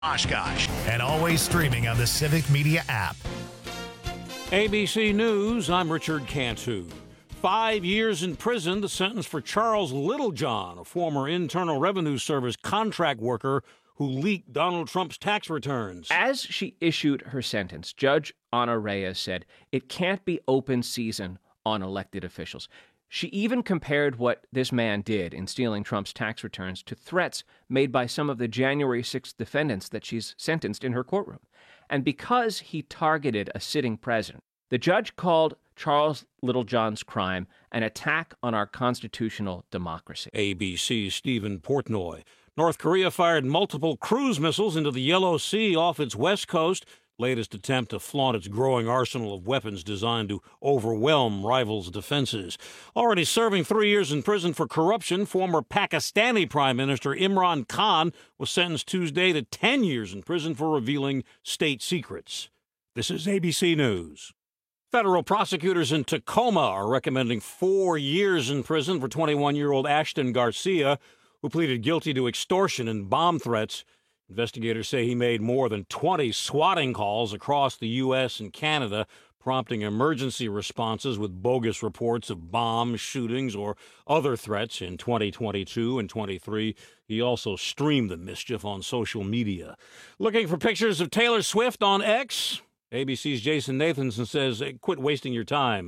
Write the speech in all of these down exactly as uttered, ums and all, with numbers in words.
Oshkosh, and always streaming on the Civic Media app. A B C News, I'm Richard Cantu. Five years in prison, the sentence for Charles Littlejohn, a former Internal Revenue Service contract worker who leaked Donald Trump's tax returns. As she issued her sentence, Judge Ana Reyes said it can't be open season on elected officials. She even compared what this man did in stealing Trump's tax returns to threats made by some of the January sixth defendants that she's sentenced in her courtroom. And because he targeted a sitting president, the judge called Charles Littlejohn's crime an attack on our constitutional democracy. A B C's Stephen Portnoy. North Korea fired multiple cruise missiles into the Yellow Sea off its west coast. Latest attempt to flaunt its growing arsenal of weapons designed to overwhelm rivals' defenses. Already serving three years in prison for corruption, former Pakistani Prime Minister Imran Khan was sentenced Tuesday to ten years in prison for revealing state secrets. This is A B C News. Federal prosecutors in Tacoma are recommending four years in prison for twenty-one-year-old Ashton Garcia, who pleaded guilty to extortion and bomb threats. Investigators say he made more than twenty swatting calls across the U S and Canada, prompting emergency responses with bogus reports of bombs, shootings, or other threats in twenty twenty-two and twenty-three. He also streamed the mischief on social media. Looking for pictures of Taylor Swift on X? A B C's Jason Nathanson says, hey, quit wasting your time.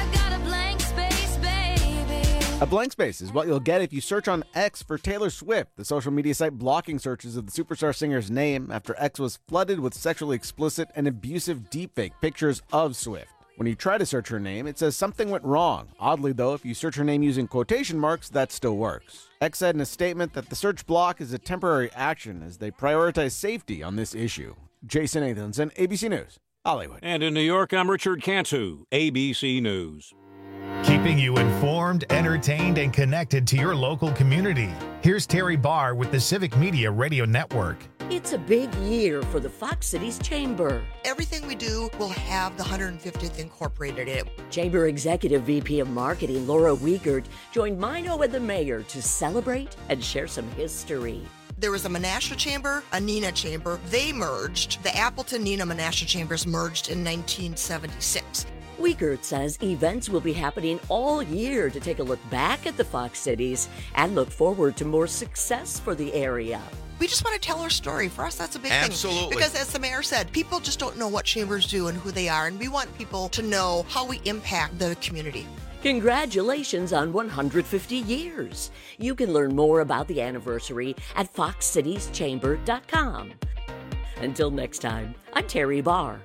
A blank space is what you'll get if you search on X for Taylor Swift, the social media site blocking searches of the superstar singer's name after X was flooded with sexually explicit and abusive deepfake pictures of Swift. When you try to search her name, it says something went wrong. Oddly, though, if you search her name using quotation marks, that still works. X said in a statement that the search block is a temporary action as they prioritize safety on this issue. Jason Nathanson, A B C News, Hollywood. And in New York, I'm Richard Cantu, A B C News. Keeping you informed, entertained, and connected to your local community. Here's Terry Barr with the Civic Media Radio Network. It's a big year for the Fox Cities Chamber. Everything we do will have the one hundred fiftieth incorporated in it. Chamber Executive V P of Marketing Laura Wiegert joined Mino and the mayor to celebrate and share some history. There was a Menasha Chamber, a Neenah Chamber. They merged. The Appleton Neenah Menasha Chambers merged in nineteen seventy-six. Wiegert says events will be happening all year to take a look back at the Fox Cities and look forward to more success for the area. We just want to tell our story. For us, that's a big Absolutely. thing. Because as the mayor said, people just don't know what chambers do and who they are, and we want people to know how we impact the community. Congratulations on one hundred fifty years. You can learn more about the anniversary at fox cities chamber dot com. Until next time, I'm Terry Barr.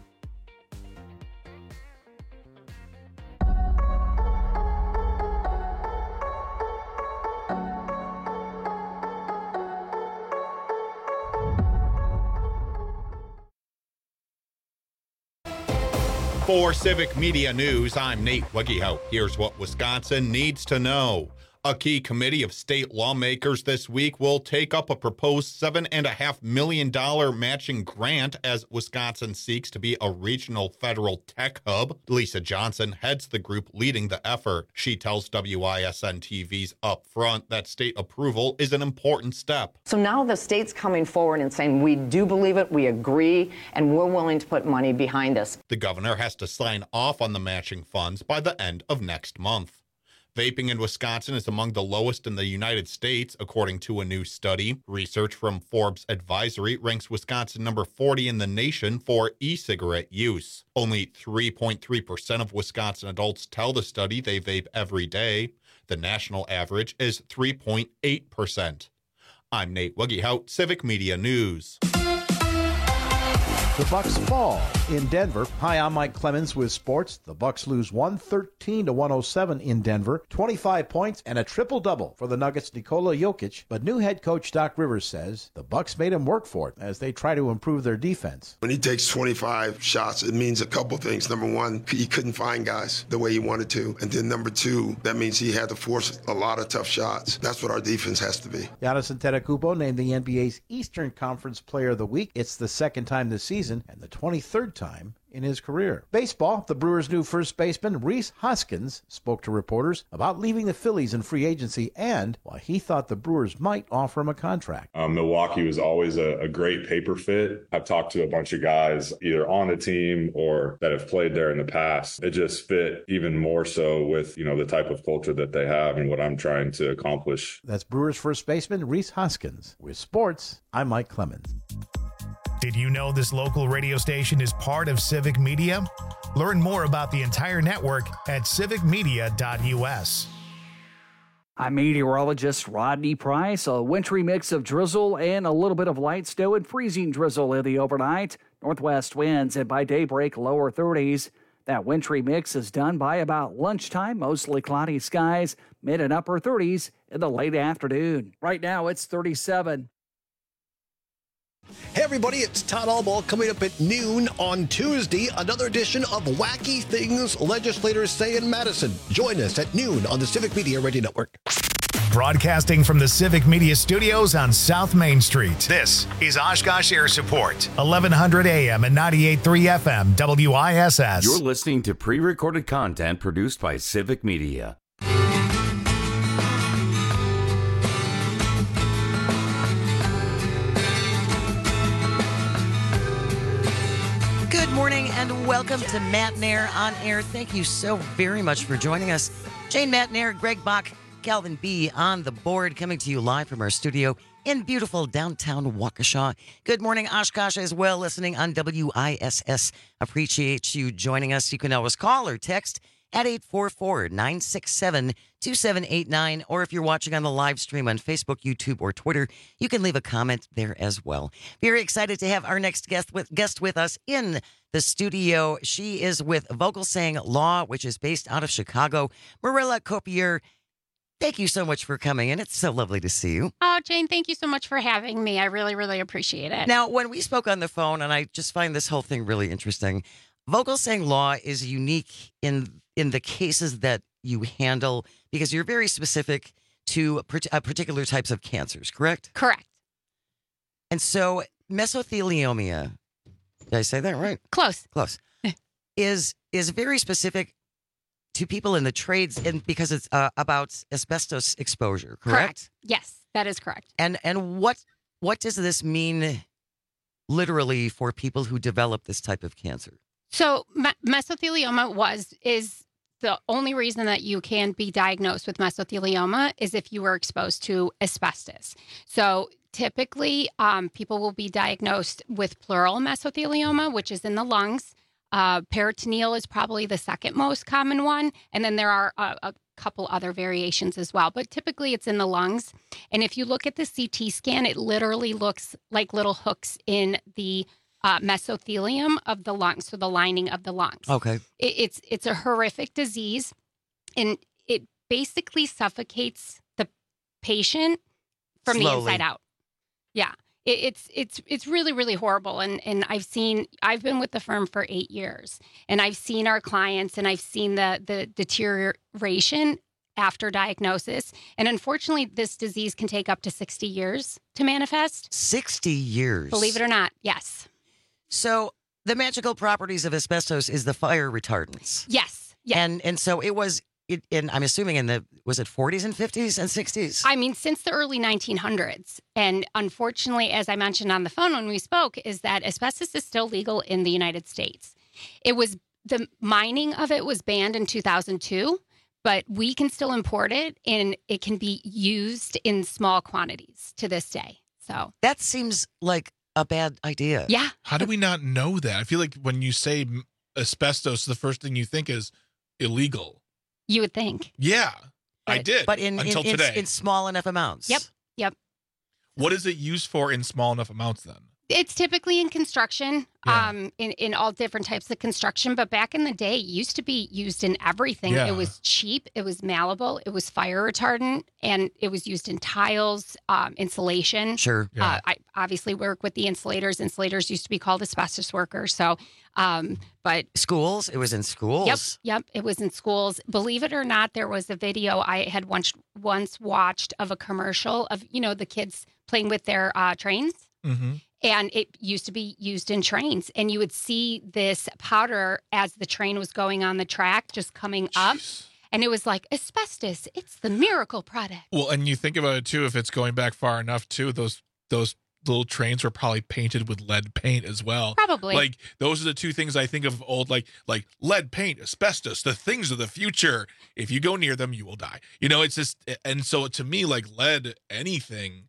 For Civic Media News, I'm Nate Wegehout. Here's what Wisconsin needs to know. A key committee of state lawmakers this week will take up a proposed seven point five million dollars matching grant as Wisconsin seeks to be a regional federal tech hub. Lisa Johnson heads the group leading the effort. She tells W I S N T V's Upfront that state approval is an important step. So now the state's coming forward and saying, we do believe it, we agree, and we're willing to put money behind this. The governor has to sign off on the matching funds by the end of next month. Vaping in Wisconsin is among the lowest in the United States, according to a new study. Research from Forbes Advisory ranks Wisconsin number forty in the nation for e-cigarette use. Only three point three percent of Wisconsin adults tell the study they vape every day. The national average is three point eight percent. I'm Nate Wegehout, Civic Media News. The Bucks fall in Denver. Hi, I'm Mike Clemens with sports. The Bucks lose one thirteen to one oh seven in Denver. twenty-five points and a triple-double for the Nuggets' Nikola Jokic. But new head coach Doc Rivers says the Bucks made him work for it as they try to improve their defense. When he takes twenty-five shots, it means a couple things. Number one, he couldn't find guys the way he wanted to. And then number two, that means he had to force a lot of tough shots. That's what our defense has to be. Giannis Antetokounmpo named the N B A's Eastern Conference Player of the Week. It's the second time this season and the twenty-third time in his career. Baseball, the Brewers' new first baseman, Rhys Hoskins, spoke to reporters about leaving the Phillies in free agency and why he thought the Brewers might offer him a contract. Um, Milwaukee was always a, a great paper fit. I've talked to a bunch of guys either on the team or that have played there in the past. It just fit even more so with, you know, the type of culture that they have and what I'm trying to accomplish. That's Brewers first baseman Rhys Hoskins. With sports, I'm Mike Clemens. Did you know this local radio station is part of Civic Media? Learn more about the entire network at civic media dot u s. I'm meteorologist Rodney Price. A wintry mix of drizzle and a little bit of light snow and freezing drizzle in the overnight. Northwest winds and by daybreak lower thirties. That wintry mix is done by about lunchtime. Mostly cloudy skies, mid and upper thirties in the late afternoon. Right now it's thirty-seven. Hey everybody, it's Todd Albaugh coming up at noon on Tuesday. Another edition of Wacky Things Legislators Say in Madison. Join us at noon on the Civic Media Radio Network. Broadcasting from the Civic Media Studios on South Main Street. This is Oshkosh Air Support, eleven hundred A M and ninety-eight point three F M, W I S S. You're listening to pre-recorded content produced by Civic Media. Good morning and welcome to Matt Nair on Air. Thank you so very much for joining us. Jane Matt Nair, Greg Bach, Calvin B. on the board, coming to you live from our studio in beautiful downtown Waukesha. Good morning, Oshkosh, as well, listening on W I S S. Appreciate you joining us. You can always call or text at eight four four, nine six seven, two seven eight nine, or if you're watching on the live stream on Facebook, YouTube, or Twitter, you can leave a comment there as well. Very excited to have our next guest with guest with us in the studio. She is with Vogelsang Law, which is based out of Chicago. Marilla Copier, thank you so much for coming, and it's so lovely to see you. Oh, Jane, thank you so much for having me. I really, really appreciate it. Now, when we spoke on the phone, and I just find this whole thing really interesting, Vogelsang Law is unique in in the cases that you handle because you're very specific to uh, particular types of cancers, correct? Correct. And so mesothelioma, did I say that right? Close. Close. is is very specific to people in the trades and because it's uh, about asbestos exposure, correct? Correct. Yes, that is correct. And and what what does this mean literally for people who develop this type of cancer? So me- mesothelioma was is the only reason that you can be diagnosed with mesothelioma is if you were exposed to asbestos. So typically, um, people will be diagnosed with pleural mesothelioma, which is in the lungs. Uh, peritoneal is probably the second most common one, and then there are a, a couple other variations as well. But typically, it's in the lungs. And if you look at the C T scan, it literally looks like little hooks in the Uh, mesothelium of the lungs, so the lining of the lungs. Okay. It, it's it's a horrific disease, and it basically suffocates the patient from Slowly. the inside out. Yeah, it, it's it's it's really really horrible, and and I've seen I've been with the firm for eight years, and I've seen our clients, and I've seen the the deterioration after diagnosis, and unfortunately, this disease can take up to sixty years to manifest. sixty years. Believe it or not, yes. So the magical properties of asbestos is the fire retardants. Yes. Yes. And and so it was, it, in, I'm assuming in the, was it forties and fifties and sixties? I mean, since the early nineteen hundreds. And unfortunately, as I mentioned on the phone when we spoke, is that asbestos is still legal in the United States. It was, the mining of it was banned in two thousand two, but we can still import it and it can be used in small quantities to this day. So that seems like a bad idea. Yeah. How do we not know that? I feel like when you say asbestos, the first thing you think is illegal. You would think. Yeah, but, I did. But in, until in, today. in, in small enough amounts. Yep. Yep. What is it used for in small enough amounts then? It's typically in construction, Yeah. um, in, in all different types of construction. But back in the day, it used to be used in everything. Yeah. It was cheap. It was malleable. It was fire retardant. And it was used in tiles, um, insulation. Sure. Yeah. Uh, I obviously work with the insulators. Insulators used to be called asbestos workers. So, um, but Schools? It was in schools? Yep, yep. It was in schools. Believe it or not, there was a video I had once once watched of a commercial of, you know, the kids playing with their uh, trains. Mm-hmm. And it used to be used in trains. And you would see this powder as the train was going on the track, just coming up. And it was like, asbestos, it's the miracle product. Well, and you think about it, too, if it's going back far enough, too, those those little trains were probably painted with lead paint as well. Probably. Like, those are the two things I think of old, like like lead paint, asbestos, the things of the future. If you go near them, you will die. You know, it's just, and so to me, like lead, anything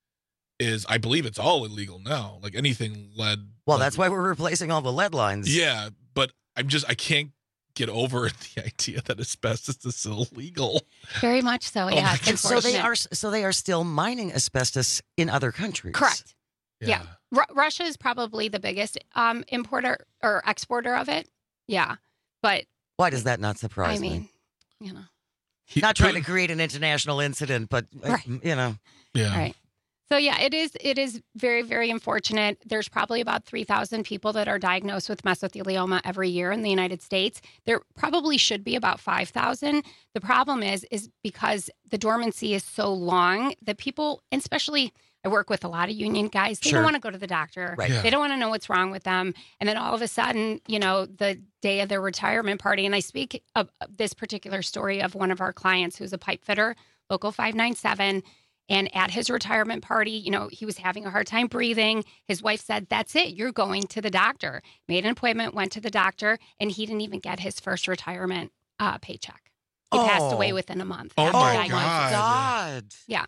is, I believe it's all illegal now. Like anything lead. Well, like, that's why we're replacing all the lead lines. Yeah, but I'm just, I can't get over the idea that asbestos is illegal. Very much so, yeah. my It's And so they unfortunate. are so they are still mining asbestos in other countries. Correct. Yeah. Yeah. Ru- Russia is probably the biggest um, importer or exporter of it. Yeah. But Why does that not surprise I me? mean, you know. Not trying to create an international incident, but uh, Right. you know. Yeah. Right. So yeah, it is it is very, very unfortunate. There's probably about three thousand people that are diagnosed with mesothelioma every year in the United States. There probably should be about five thousand. The problem is is because the dormancy is so long that people, and especially I work with a lot of union guys, they Sure. don't want to go to the doctor. Right. Yeah. They don't want to know what's wrong with them. And then all of a sudden, you know, the day of their retirement party, and I speak of this particular story of one of our clients who's a pipe fitter, local five nine seven. And at his retirement party, you know, he was having a hard time breathing. His wife said, that's it. You're going to the doctor. Made an appointment, went to the doctor, and he didn't even get his first retirement uh, paycheck. He passed Oh. away within a month. Oh, after my diagnosis. God. God. Yeah.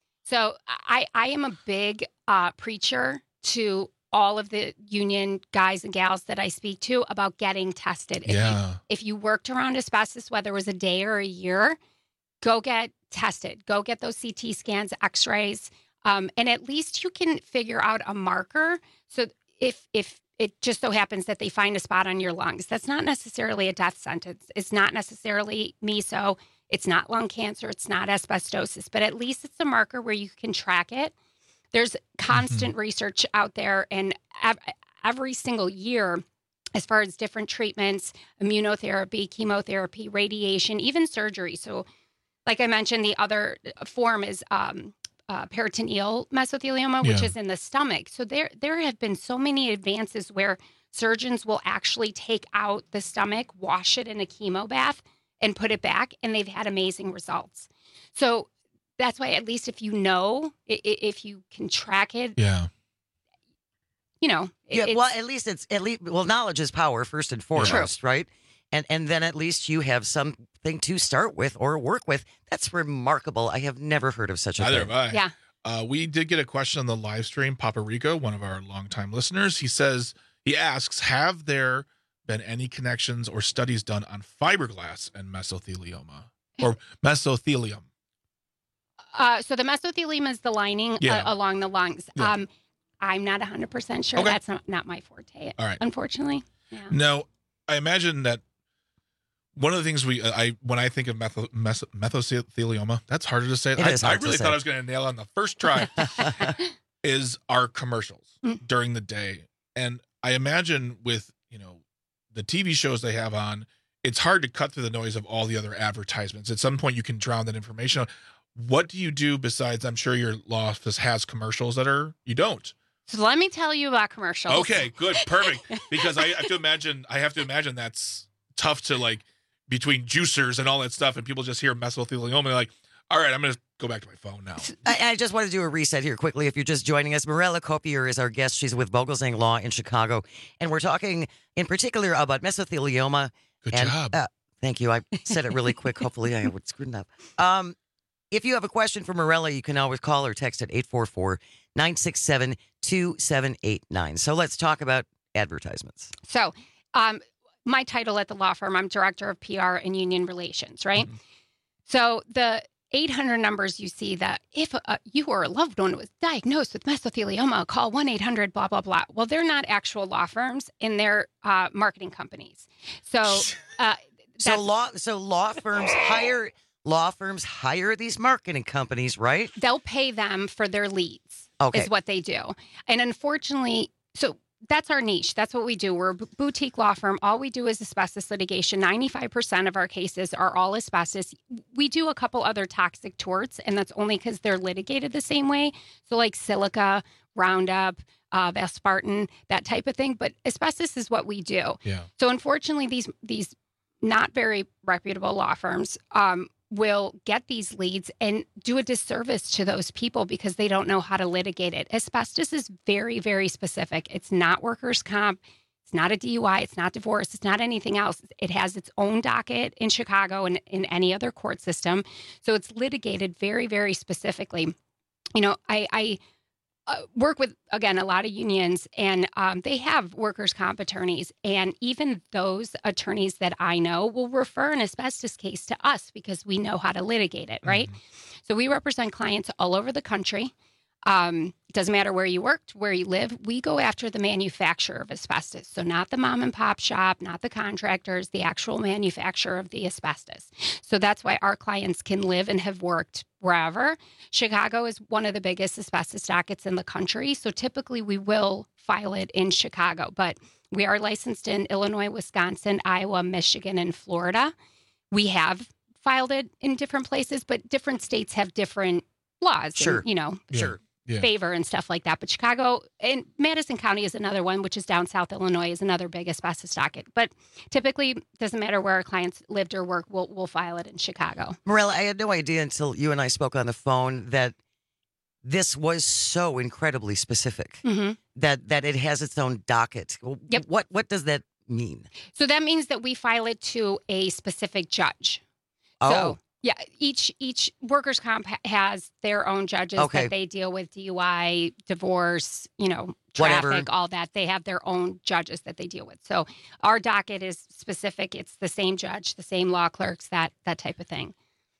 So I, I am a big uh, preacher to all of the union guys and gals that I speak to about getting tested. If, Yeah. you, if you worked around asbestos, whether it was a day or a year, go get tested. Go get those C T scans, x-rays, um, and at least you can figure out a marker. So if if it just so happens that they find a spot on your lungs, that's not necessarily a death sentence. It's not necessarily meso. It's not lung cancer. It's not asbestosis. But at least it's a marker where you can track it. There's constant Mm-hmm. research out there, and ev- every single year, as far as different treatments, immunotherapy, chemotherapy, radiation, even surgery. So like I mentioned, the other form is um, uh, peritoneal mesothelioma, which Yeah. is in the stomach. So there, there have been so many advances where surgeons will actually take out the stomach, wash it in a chemo bath, and put it back, and they've had amazing results. So that's why, at least if you know, i- i- if you can track it, Yeah. you know, it- Yeah, it's, well, at least it's at least well, knowledge is power first and foremost, right? And and then at least you have something to start with or work with. That's remarkable. I have never heard of such a Neither thing. have I. yeah. Uh, we did get a question on the live stream. Papa Rico, one of our longtime listeners, he says, he asks, have there been any connections or studies done on fiberglass and mesothelioma or mesothelium? Uh, so the mesothelium is the lining Yeah. uh, along the lungs. Yeah. Um, I'm not one hundred percent sure. Okay. That's not, not my forte, All right. unfortunately. Yeah. Now, I imagine that one of the things we, I when I think of metho, mes, mesothelioma, that's harder to say. It I, is I hard to really say. thought I was going to nail it on the first try. is our commercials Mm. during the day, and I imagine with you know the T V shows they have on, it's hard to cut through the noise of all the other advertisements. At some point, you can drown that information out. What do you do besides? I'm sure your law office has commercials that are you don't. So let me tell you about commercials. Okay, good, perfect. Because I have to imagine, I have to imagine that's tough to like between juicers and all that stuff, and people just hear mesothelioma, they're like, all right, I'm gonna go back to my phone now. I, I just want to do a reset here quickly. If you're just joining us, Morella Copier is our guest. She's with Vogelsang Law in Chicago, and we're talking in particular about mesothelioma. Good and, job. Uh, thank you. I said it really quick. Hopefully, I would screw it up. Um, if you have a question for Morella, you can always call or text at eight four four, nine six seven, two seven eight nine. So let's talk about advertisements. So, um, my title at the law firm, I'm Director of P R and Union Relations, right? Mm-hmm. So the eight hundred numbers you see that if uh, you or a loved one was diagnosed with mesothelioma, call one eight hundred blah, blah, blah. Well, they're not actual law firms and they're uh, marketing companies. So, uh, So that's- law, so law firms hire law firms hire these marketing companies, right? they'll pay them for their leads Okay. is what they do. And unfortunately, so that's our niche. That's what we do. We're a b- boutique law firm. All we do is asbestos litigation. ninety-five percent of our cases are all asbestos. We do a couple other toxic torts, and that's only because they're litigated the same way. So like silica, Roundup, uh, Valspartan, that type of thing. But asbestos is what we do. Yeah. So unfortunately, these these not very reputable law firms um, will get these leads and do a disservice to those people because they don't know how to litigate it. Asbestos is very, very specific. It's not workers' comp. It's not a D U I. It's not divorce. It's not anything else. It has its own docket in Chicago and in any other court system. So it's litigated very, very specifically. You know, I, I uh, work with, again, a lot of unions, and um, they have workers' comp attorneys. And even those attorneys that I know will refer an asbestos case to us because we know how to litigate it, right? Mm-hmm. So we represent clients all over the country. Um, it doesn't matter where you worked, where you live. We go after the manufacturer of asbestos. So not the mom and pop shop, not the contractors, the actual manufacturer of the asbestos. So that's why our clients can live and have worked wherever. Chicago is one of the biggest asbestos dockets in the country. So typically we will file it in Chicago, but we are licensed in Illinois, Wisconsin, Iowa, Michigan, and Florida. We have filed it in different places, but different states have different laws. Sure. And, you know, yeah. sure. Yeah. favor and stuff like that. But Chicago and Madison County is another one, which is down South Illinois, is another big asbestos docket. But typically, doesn't matter where our clients lived or work, we'll, we'll file it in Chicago. Morella, I had no idea until you and I spoke on the phone that this was so incredibly specific, mm-hmm. that that it has its own docket. Yep. What, what does that mean? So that means that we file it to a specific judge. Oh. So, yeah, each each workers' comp ha- has their own judges okay. that they deal with D U I, divorce, you know, traffic, Whatever. all that. They have their own judges that they deal with. So our docket is specific. It's the same judge, the same law clerks, that that type of thing.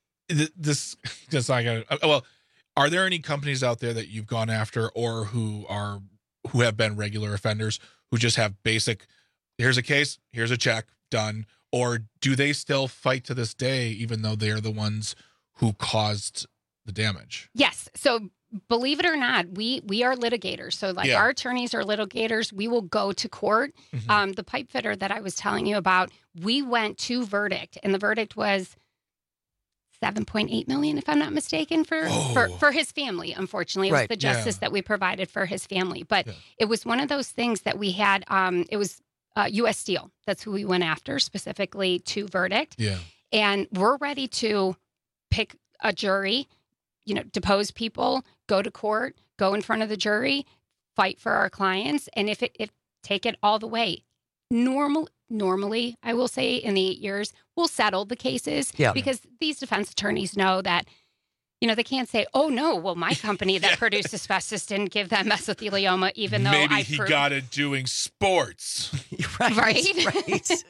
This just like a, well, are there any companies out there that you've gone after or who are who have been regular offenders who just have basic, here's a case, here's a check, done? Or do they still fight to this day, even though they're the ones who caused the damage? Yes. So believe it or not, we we are litigators. So like Yeah. our attorneys are litigators. We will go to court. Mhm. Um, the pipe fitter that I was telling you about, we went to verdict, and the verdict was seven point eight million, if I'm not mistaken, for, for, for his family. Unfortunately, it was Right. the justice Yeah. that we provided for his family. But it was one of those things that we had. Um, it was uh, U S Steel. That's who we went after specifically to verdict. Yeah. And we're ready to pick a jury, you know, depose people, go to court, go in front of the jury, fight for our clients, and if it if take it all the way. Normal, normally, I will say, in the eight years, we'll settle the cases Yeah. because these defense attorneys know that, you know, they can't say, "Oh no, well, my company that produced asbestos didn't give them mesothelioma," even though Maybe I he proved- got it doing sports. right. Right. Right.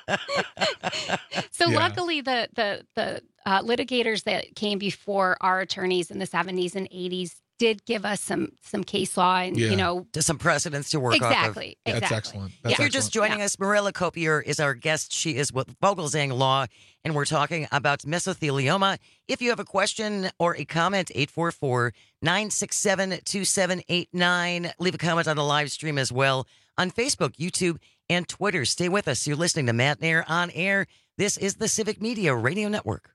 So Yeah. luckily, the the the uh, litigators that came before our attorneys in the seventies and eighties did give us some some case law and Yeah. you know To some precedents to work off of. exactly exactly. That's excellent. If That's you're just excellent. joining us, Marilla Copier is our guest. She is with Vogelzang Law, and we're talking about mesothelioma. If you have a question or a comment, eight four four, nine six seven, two seven eight nine. Leave a comment on the live stream as well on Facebook, YouTube, and Twitter. Stay with us. You're listening to Matt Nair on Air. This is the Civic Media Radio Network.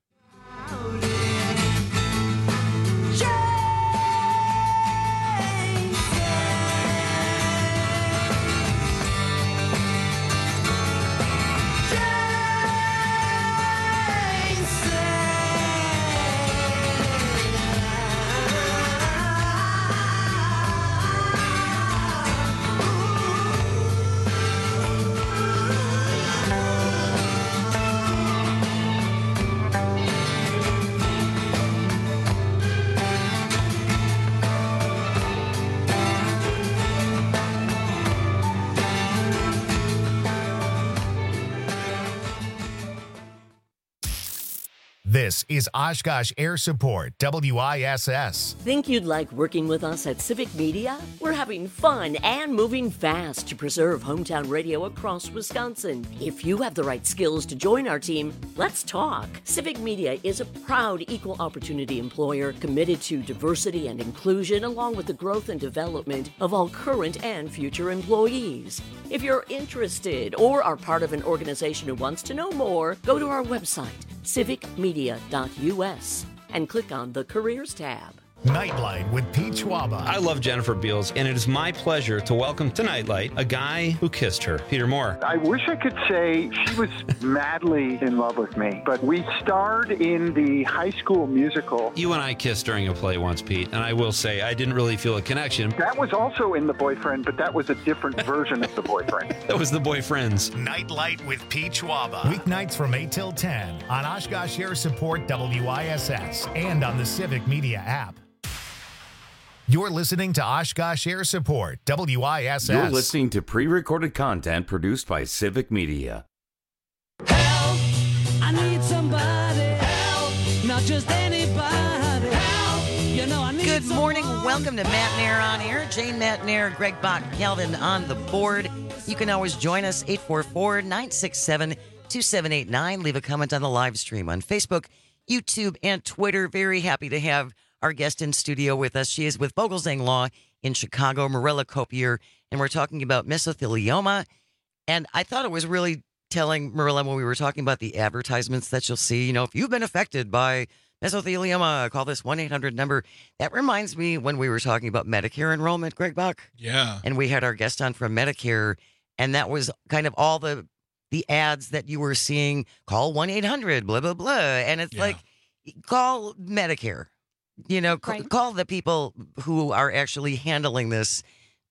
This is Oshkosh Air Support, W I S S. Think you'd like working with us at Civic Media? We're having fun and moving fast to preserve hometown radio across Wisconsin. If you have the right skills to join our team, let's talk. Civic Media is a proud equal opportunity employer committed to diversity and inclusion along with the growth and development of all current and future employees. If you're interested or are part of an organization who wants to know more, go to our website, civic media dot U S, and click on the Careers tab. Nightlight with Pete Schwaba. I love Jennifer Beals, and it is my pleasure to welcome to Nightlight a guy who kissed her, Peter Moore. I wish I could say she was madly in love with me, but we starred in the High School Musical. You and I kissed during a play once, Pete, and I will say I didn't really feel a connection. That was also in The Boyfriend, but that was a different version of The Boyfriend. That was The Boyfriends. Nightlight with Pete Schwaba. Weeknights from eight till ten on Oshkosh Air Support W I S S and on the Civic Media app. You're listening to Oshkosh Air Support, W I S S. You're listening to pre-recorded content produced by Civic Media. Help! I need somebody. Help! Not just anybody. Help! You know I need Good morning. someone. Welcome to Matt Nair on Air. Jane Matt Nair, Greg Bach, Calvin on the board. You can always join us, eight four four, nine six seven, two seven eight nine. Leave a comment on the live stream on Facebook, YouTube, and Twitter. Very happy to have our guest in studio with us. She is with Vogelzang Law in Chicago, Marilla Copier, and we're talking about mesothelioma. And I thought it was really telling, Marilla, when we were talking about the advertisements that you'll see, you know, if you've been affected by mesothelioma, call this one eight hundred number. That reminds me when we were talking about Medicare enrollment, Greg Bach. Yeah. And we had our guest on from Medicare, and that was kind of all the the ads that you were seeing. Call one eight hundred, blah, blah, blah. And it's Yeah. like, call Medicare. You know, c- Right. call the people who are actually handling this.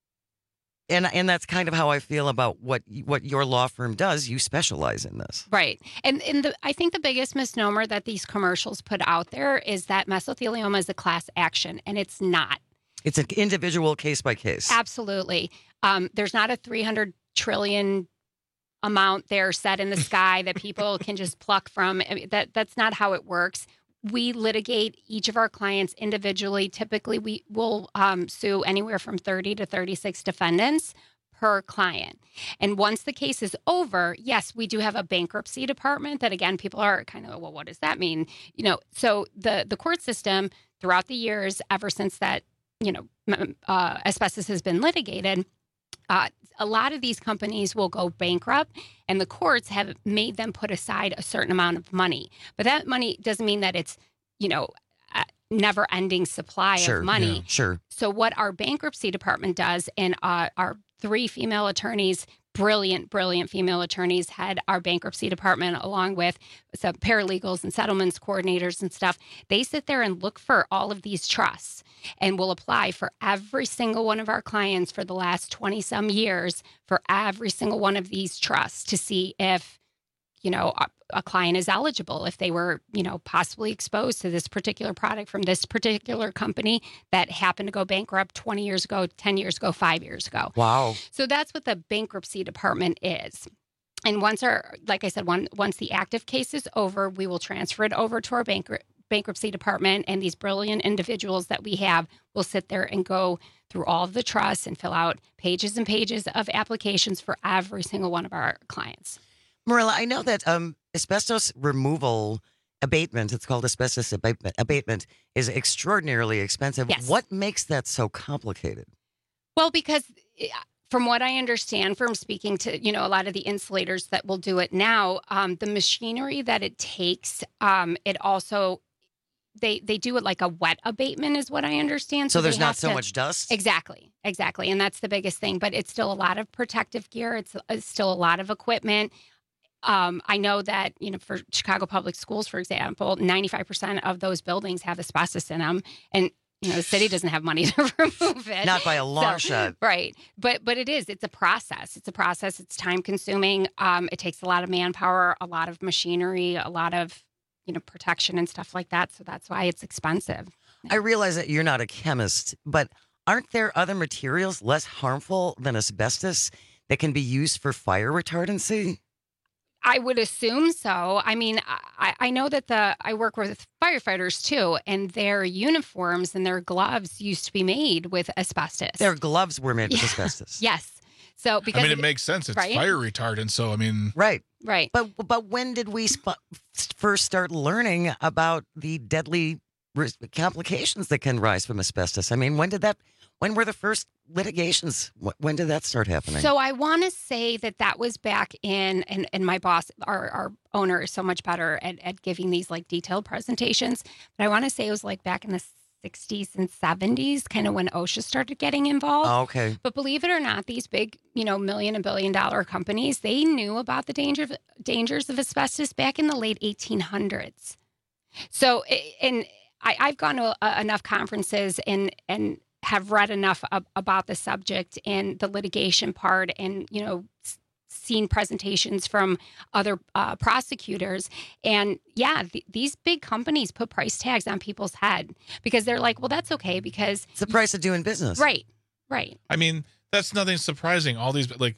And and that's kind of how I feel about what what your law firm does. You specialize in this. Right. And and the, I think the biggest misnomer that these commercials put out there is that mesothelioma is a class action, and it's not. It's an individual case by case. Absolutely. Um, there's not a three hundred trillion amount there set in the sky that people can just pluck from. I mean, that that's not how it works. We litigate each of our clients individually. Typically, we will um, sue anywhere from thirty to thirty-six defendants per client. And once the case is over, yes, we do have a bankruptcy department that, again, people are kind of, well, what does that mean? You know, so the, the court system throughout the years, ever since that, you know, uh, asbestos has been litigated, Uh, a lot of these companies will go bankrupt, and the courts have made them put aside a certain amount of money. But that money doesn't mean that it's, you know, a never-ending supply Sure, of money. yeah, sure. So what our bankruptcy department does, and uh, our three female attorneys, brilliant, brilliant female attorneys, head our bankruptcy department along with some paralegals and settlements coordinators and stuff. They sit there and look for all of these trusts and will apply for every single one of our clients for the last twenty some years for every single one of these trusts to see if, you know, a, a client is eligible, if they were, you know, possibly exposed to this particular product from this particular company that happened to go bankrupt twenty years ago, ten years ago, five years ago. Wow. So that's what the bankruptcy department is. And once our, like I said, one, once the active case is over, we will transfer it over to our bankrupt bankruptcy department, and these brilliant individuals that we have will sit there and go through all of the trusts and fill out pages and pages of applications for every single one of our clients. Marilla, I know that um, asbestos removal abatement, it's called asbestos abatement, abatement, is extraordinarily expensive. Yes. What makes that so complicated? Well, because from what I understand from speaking to, you know, a lot of the insulators that will do it now, um, the machinery that it takes, um, it also, they they do it like a wet abatement is what I understand. So they there's not have so to- much dust? Exactly, exactly. And that's the biggest thing. But it's still a lot of protective gear. It's, it's still a lot of equipment. Um, I know that, you know, for Chicago Public Schools, for example, ninety-five percent of those buildings have asbestos in them. And, you know, the city doesn't have money to remove it. Not by a long So, shot. Right. But but it is. It's a process. It's a process. It's time consuming. Um, it takes a lot of manpower, a lot of machinery, a lot of, you know, protection and stuff like that. So that's why it's expensive. I realize that you're not a chemist, but aren't there other materials less harmful than asbestos that can be used for fire retardancy? I would assume so. I mean, I, I know that the I work with firefighters too, and their uniforms and their gloves used to be made with asbestos. Their gloves were made with Yeah. asbestos. Yes. So because I mean, it makes sense. It's right? fire retardant. So, I mean, Right. Right. But but when did we sp- first start learning about the deadly ris- complications that can rise from asbestos? I mean, when did that? When were the first litigations? Wh- When did that start happening? So I want to say that that was back in, and, and my boss, our, our owner is so much better at, at giving these like detailed presentations. But I want to say it was like back in the sixties and seventies, kind of when OSHA started getting involved. Oh, okay. But believe it or not, these big, you know, million and billion dollar companies, they knew about the danger of, dangers of asbestos back in the late eighteen hundreds. So, and I, I've gone to uh, enough conferences and and have read enough ab- about the subject and the litigation part, and you know, s- seen presentations from other uh, prosecutors. And yeah, th- these big companies put price tags on people's head because they're like, well, that's okay because it's the price of doing business. Right, right. I mean, that's nothing surprising. All these, like,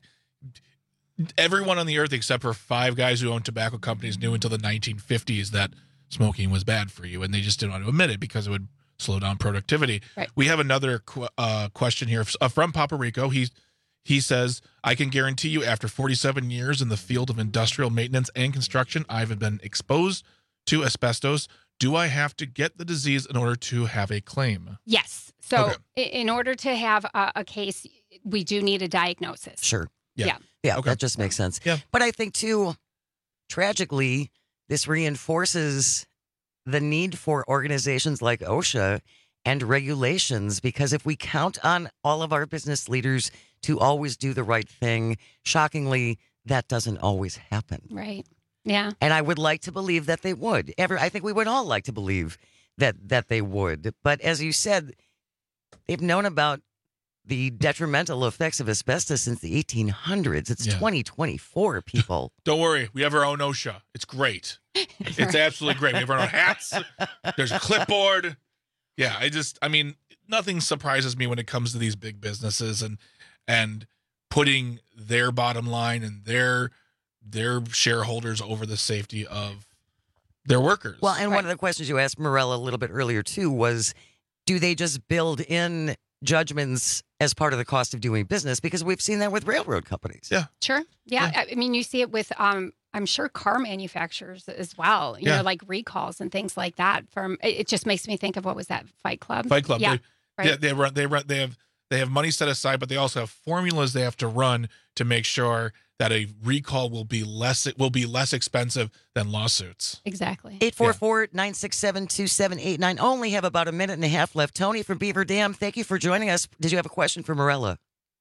everyone on the earth except for five guys who owned tobacco companies knew until the nineteen fifties that smoking was bad for you, and they just didn't want to admit it because it would slow down productivity. Right. We have another qu- uh, question here uh, from Papa Rico. He he says, I can guarantee you after forty-seven years in the field of industrial maintenance and construction, I've been exposed to asbestos. Do I have to get the disease in order to have a claim? Yes. So Okay. i- in order to have a, a case, we do need a diagnosis. Sure. Yeah. Yeah. Yeah, Okay. that just makes sense. Yeah. But I think, too, tragically, this reinforces the need for organizations like OSHA and regulations, because if we count on all of our business leaders to always do the right thing, shockingly, that doesn't always happen. Right. Yeah. And I would like to believe that they would. Ever, I think we would all like to believe that that they would. But as you said, they've known about the detrimental effects of asbestos since the eighteen hundreds. It's Yeah. twenty twenty-four, people. Don't worry. We have our own OSHA. It's great. It's Right. absolutely great. We have our own hats. There's a clipboard. Yeah, I just, I mean, nothing surprises me when it comes to these big businesses and and putting their bottom line and their their shareholders over the safety of their workers. Well, and one of the questions you asked Morella a little bit earlier, too, was do they just build in judgments as part of the cost of doing business? Because we've seen that with railroad companies. Yeah. Sure. Yeah. I I mean, you see it with, um, I'm sure car manufacturers as well, you Yeah. know, like recalls and things like that. From it it just makes me think of what was that Fight Club? Fight Club. Yeah. They, right. Yeah, they run. They run. They have. They have money set aside, but they also have formulas they have to run to make sure that a recall will be less. It will be less expensive than lawsuits. Exactly. eight four four, nine six seven, two seven eight nine. Only have about a minute and a half left. Tony from Beaver Dam, thank you for joining us. Did you have a question for Morella?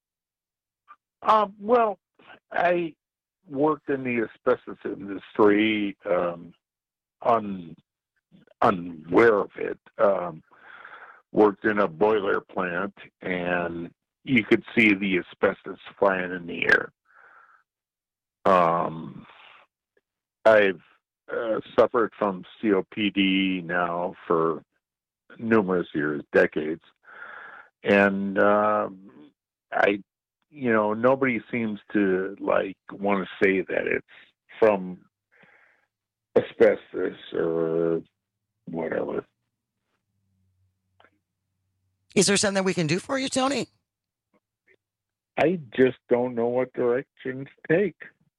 Um, well, I worked in the asbestos industry, um, un, unaware of it. Um, worked in a boiler plant, and you could see the asbestos flying in the air. Um, I've uh, suffered from C O P D now for numerous years, decades, and um, I, you know, nobody seems to like want to say that it's from asbestos or whatever. Is there something we can do for you, Tony? I just don't know what direction to take.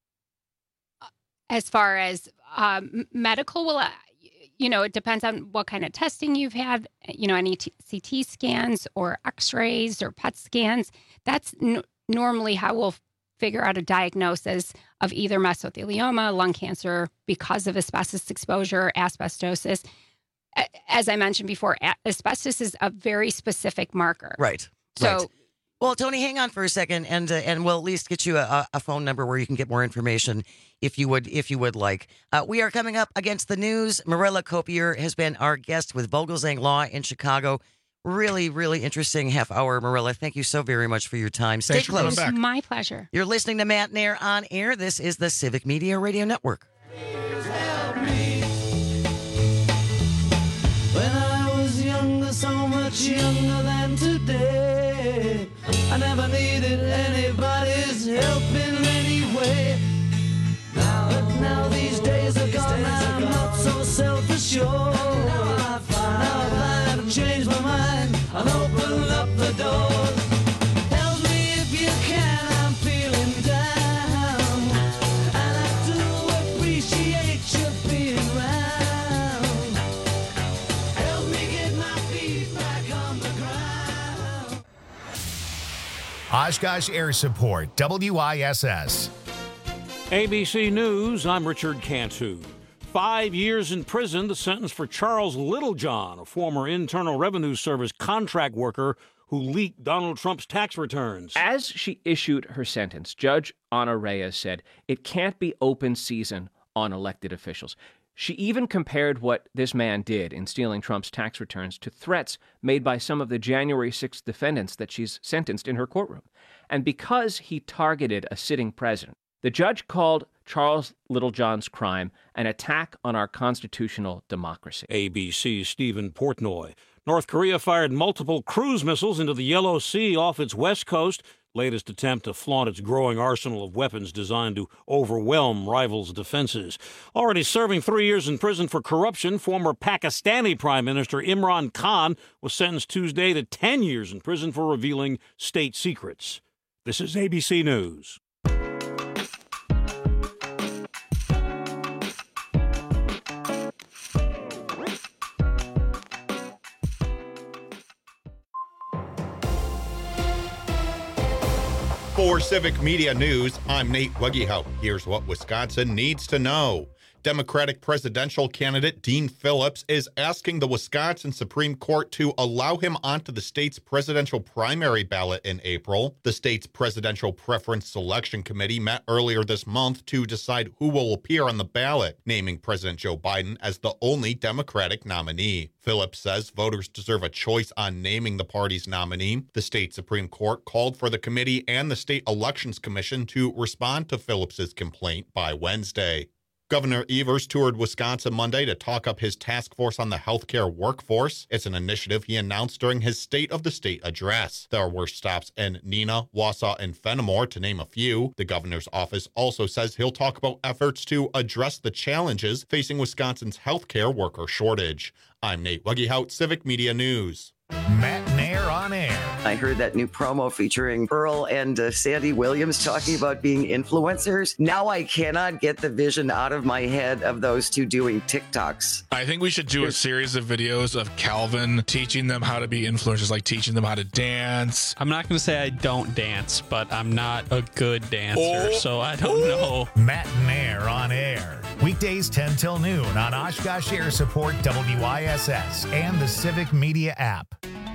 As far as um, medical, well, uh, you know, it depends on what kind of testing you've had, you know, any t- C T scans or x-rays or P E T scans. That's n- normally how we'll figure out a diagnosis of either mesothelioma, lung cancer because of asbestos exposure, asbestosis. A- As I mentioned before, a- asbestos is a very specific marker. Right. So, right. Well, Tony, hang on for a second, and uh, and we'll at least get you a, a phone number where you can get more information if you would if you would like. Uh, we are coming up against the news. Morella Copier has been our guest with Vogelzang Law in Chicago. Really, really interesting half hour, Morella. Thank you so very much for your time. Stay Thanks for coming close. back. my pleasure. You're listening to Matt Nair on air. This is the Civic Media Radio Network. When I was younger, so much younger than today, I never needed anybody's help in any way. Now, but now these days are gone, I'm not so self-assured. Now I find now I've changed my mind and opened up the doors. Help me if you can, I'm feeling down, and I do appreciate you being round. Help me get my feet back on the ground. Oshkosh Air Support, W I S S. A B C News, I'm Richard Cantu. five years in prison, the sentence for Charles Littlejohn, a former Internal Revenue Service contract worker who leaked Donald Trump's tax returns. As she issued her sentence, Judge Ana Reyes said it can't be open season on elected officials. She even compared what this man did in stealing Trump's tax returns to threats made by some of the January sixth defendants that she's sentenced in her courtroom. And because he targeted a sitting president, the judge called Charles Littlejohn's crime an attack on our constitutional democracy. A B C's Stephen Portnoy. North Korea fired multiple cruise missiles into the Yellow Sea off its west coast. Latest attempt to flaunt its growing arsenal of weapons designed to overwhelm rivals' defenses. Already serving three years in prison for corruption, former Pakistani Prime Minister Imran Khan was sentenced Tuesday to ten years in prison for revealing state secrets. This is A B C News. For Civic Media News, I'm Nate Weggehout. Here's what Wisconsin needs to know. Democratic presidential candidate Dean Phillips is asking the Wisconsin Supreme Court to allow him onto the state's presidential primary ballot in April. The state's Presidential Preference Selection Committee met earlier this month to decide who will appear on the ballot, naming President Joe Biden as the only Democratic nominee. Phillips says voters deserve a choice on naming the party's nominee. The state Supreme Court called for the committee and the State Elections Commission to respond to Phillips's complaint by Wednesday. Governor Evers toured Wisconsin Monday to talk up his task force on the healthcare workforce. It's an initiative he announced during his State of the State address. There were stops in Neenah, Wausau, and Fenimore, to name a few. The governor's office also says he'll talk about efforts to address the challenges facing Wisconsin's healthcare worker shortage. I'm Nate Weggehout, Civic Media News. Matt Nair on air. I heard that new promo featuring Earl and uh, Sandy Williams talking about being influencers. Now I cannot get the vision out of my head of those two doing TikToks. I think we should do a series of videos of Calvin teaching them how to be influencers, like teaching them how to dance. I'm not going to say I don't dance, but I'm not a good dancer, Oh. so I don't know. Matt Nair on air. Weekdays ten till noon on Oshkosh Air Support W I S S and the Civic Media app.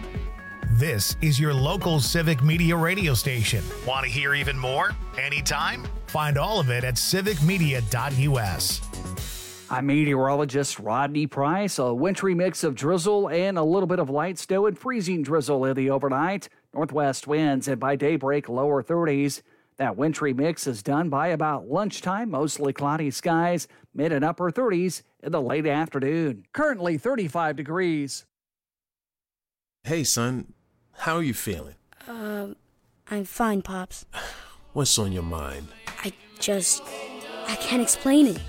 This is your local Civic Media radio station. Want to hear even more? Anytime? Find all of it at civic media dot U S. I'm meteorologist Rodney Price. A wintry mix of drizzle and a little bit of light snow and freezing drizzle in the overnight. Northwest winds and by daybreak lower thirties. That wintry mix is done by about lunchtime. Mostly cloudy skies, mid and upper thirties in the late afternoon. Currently thirty-five degrees. Hey, son. How are you feeling? Um, I'm fine, Pops. What's on your mind? I just... I can't explain it.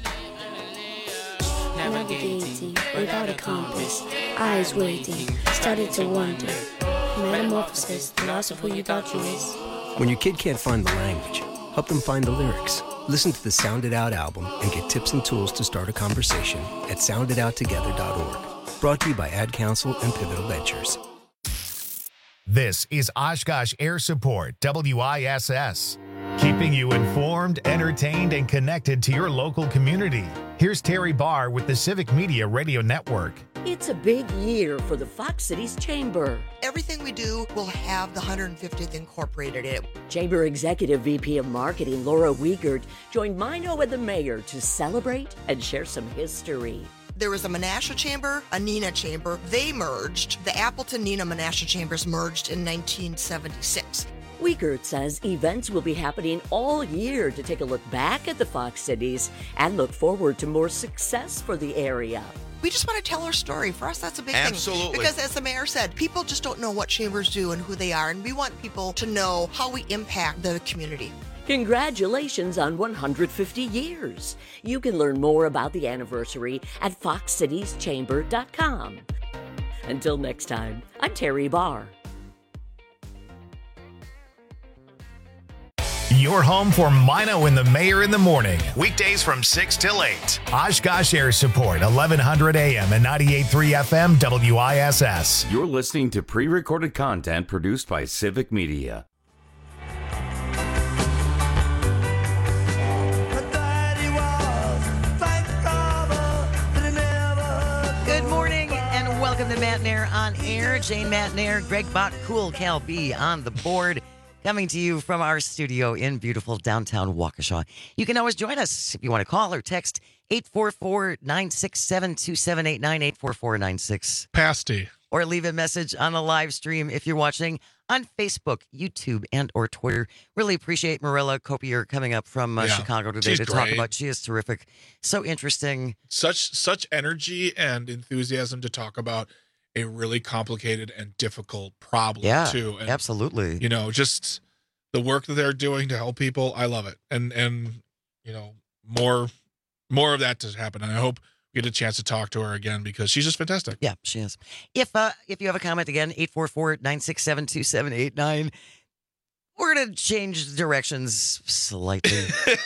Navigating without a compass, eyes waiting, started to wonder. Metamorphosis, the loss of who you thought you was. When your kid can't find the language, help them find the lyrics. Listen to the Sound It Out album and get tips and tools to start a conversation at sound it out together dot org. Brought to you by Ad Council and Pivotal Ventures. This is Oshkosh Air Support W I S S, keeping you informed, entertained, and connected to your local community. Here's Terry Barr with the Civic Media Radio Network. It's a big year for the Fox Cities Chamber. Everything we do will have the one hundred fiftieth incorporated in it. Chamber Executive V P of Marketing Laura Wiegert joined Mino and the mayor to celebrate and share some history. There was a Menasha Chamber, a Neenah Chamber. They merged. The Appleton Neenah Menasha Chambers merged in nineteen seventy-six. Wiegert says events will be happening all year to take a look back at the Fox Cities and look forward to more success for the area. We just want to tell our story. For us, that's a big Absolutely. thing. Because as the mayor said, people just don't know what chambers do and who they are, and we want people to know how we impact the community. Congratulations on one hundred fifty years. You can learn more about the anniversary at fox cities chamber dot com. Until next time, I'm Terry Barr. Your home for Mino and the Mayor in the morning. Weekdays from six till eight. Oshkosh Air Support, eleven hundred A M and ninety-eight point three F M W I S S. You're listening to pre-recorded content produced by Civic Media. Welcome to Matt Nair on air. Jane Matt Nair, Greg Bach, Cool Cal B on the board. Coming to you from our studio in beautiful downtown Waukesha. You can always join us if you want to call or text eight four four, nine six seven, two seven eight nine, eight four four nine six. Pasty. Or leave a message on the live stream if you're watching on Facebook, YouTube, and or Twitter. Really appreciate Marilla Copier coming up from uh, Yeah, Chicago today she's to talk great. about. She is terrific. So interesting. Such such energy and enthusiasm to talk about a really complicated and difficult problem Yeah, too. And, absolutely. You know, just the work that they're doing to help people. I love it. And and you know, more more of that to happen. And I hope we get a chance to talk to her again because she's just fantastic. Yeah, she is. If uh if you have a comment again, eight four four, nine six seven, two seven eight nine. We're gonna change directions slightly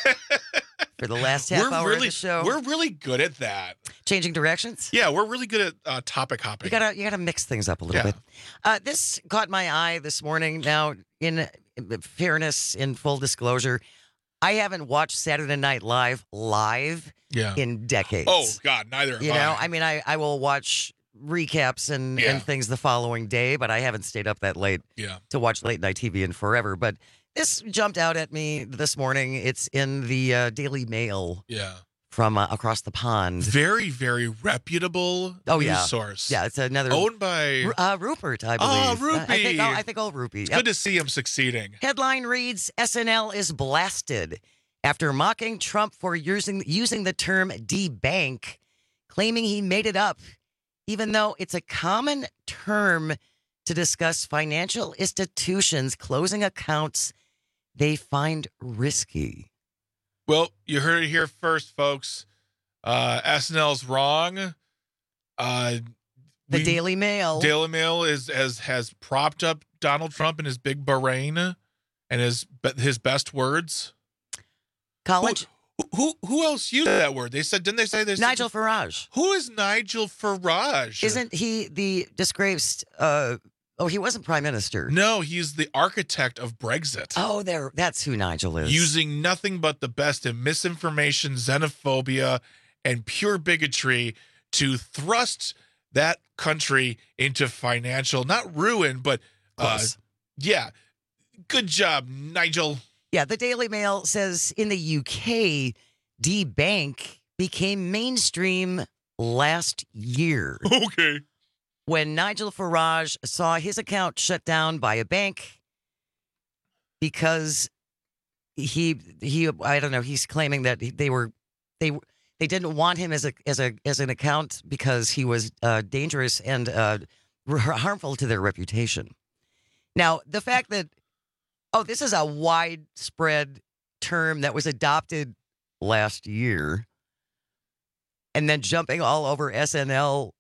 for the last half we're hour really, of the show. We're really good at that. Changing directions? Yeah, we're really good at uh, topic hopping. You gotta you gotta mix things up a little Yeah. bit. Uh, this caught my eye this morning. Now, in fairness, in full disclosure, I haven't watched Saturday Night Live live Yeah. in decades. Oh God, neither have You know, I. I mean, I, I will watch recaps and, Yeah. and things the following day, but I haven't stayed up that late Yeah. to watch late night T V in forever. But this jumped out at me this morning. It's in the uh, Daily Mail Yeah. from uh, across the pond. Very, very reputable Oh news yeah, source. yeah. It's another Owned by Ru- uh, Rupert, I Oh, believe. Uh, I think. Rupee. Oh, I think old Rupee. It's Yep. good to see him succeeding. Headline reads: S N L is blasted after mocking Trump for using using the term debank, claiming he made it up, even though it's a common term to discuss financial institutions closing accounts they find risky. Well, you heard it here first, folks. Uh, S N L's wrong. Uh, The we- Daily Mail. Daily Mail is has has propped up Donald Trump in his big brain and his his best words. College. Who, who who else used that word? They said, didn't they say there's Nigel Farage. Who is Nigel Farage? Isn't he the disgraced? Uh, oh, he wasn't prime minister. No, he's the architect of Brexit. Oh, there. That's who Nigel is. Using nothing but the best in misinformation, xenophobia, and pure bigotry to thrust that country into financial, not ruin, but uh, Close. yeah. Good job, Nigel. Yeah, the Daily Mail says in the U K, debank became mainstream last year. Okay. When Nigel Farage saw his account shut down by a bank because he he I don't know, he's claiming that they were they they didn't want him as a as a as an account because he was uh, dangerous and uh, harmful to their reputation. Now, the fact that oh, this is a widespread term that was adopted last year, and then jumping all over S N L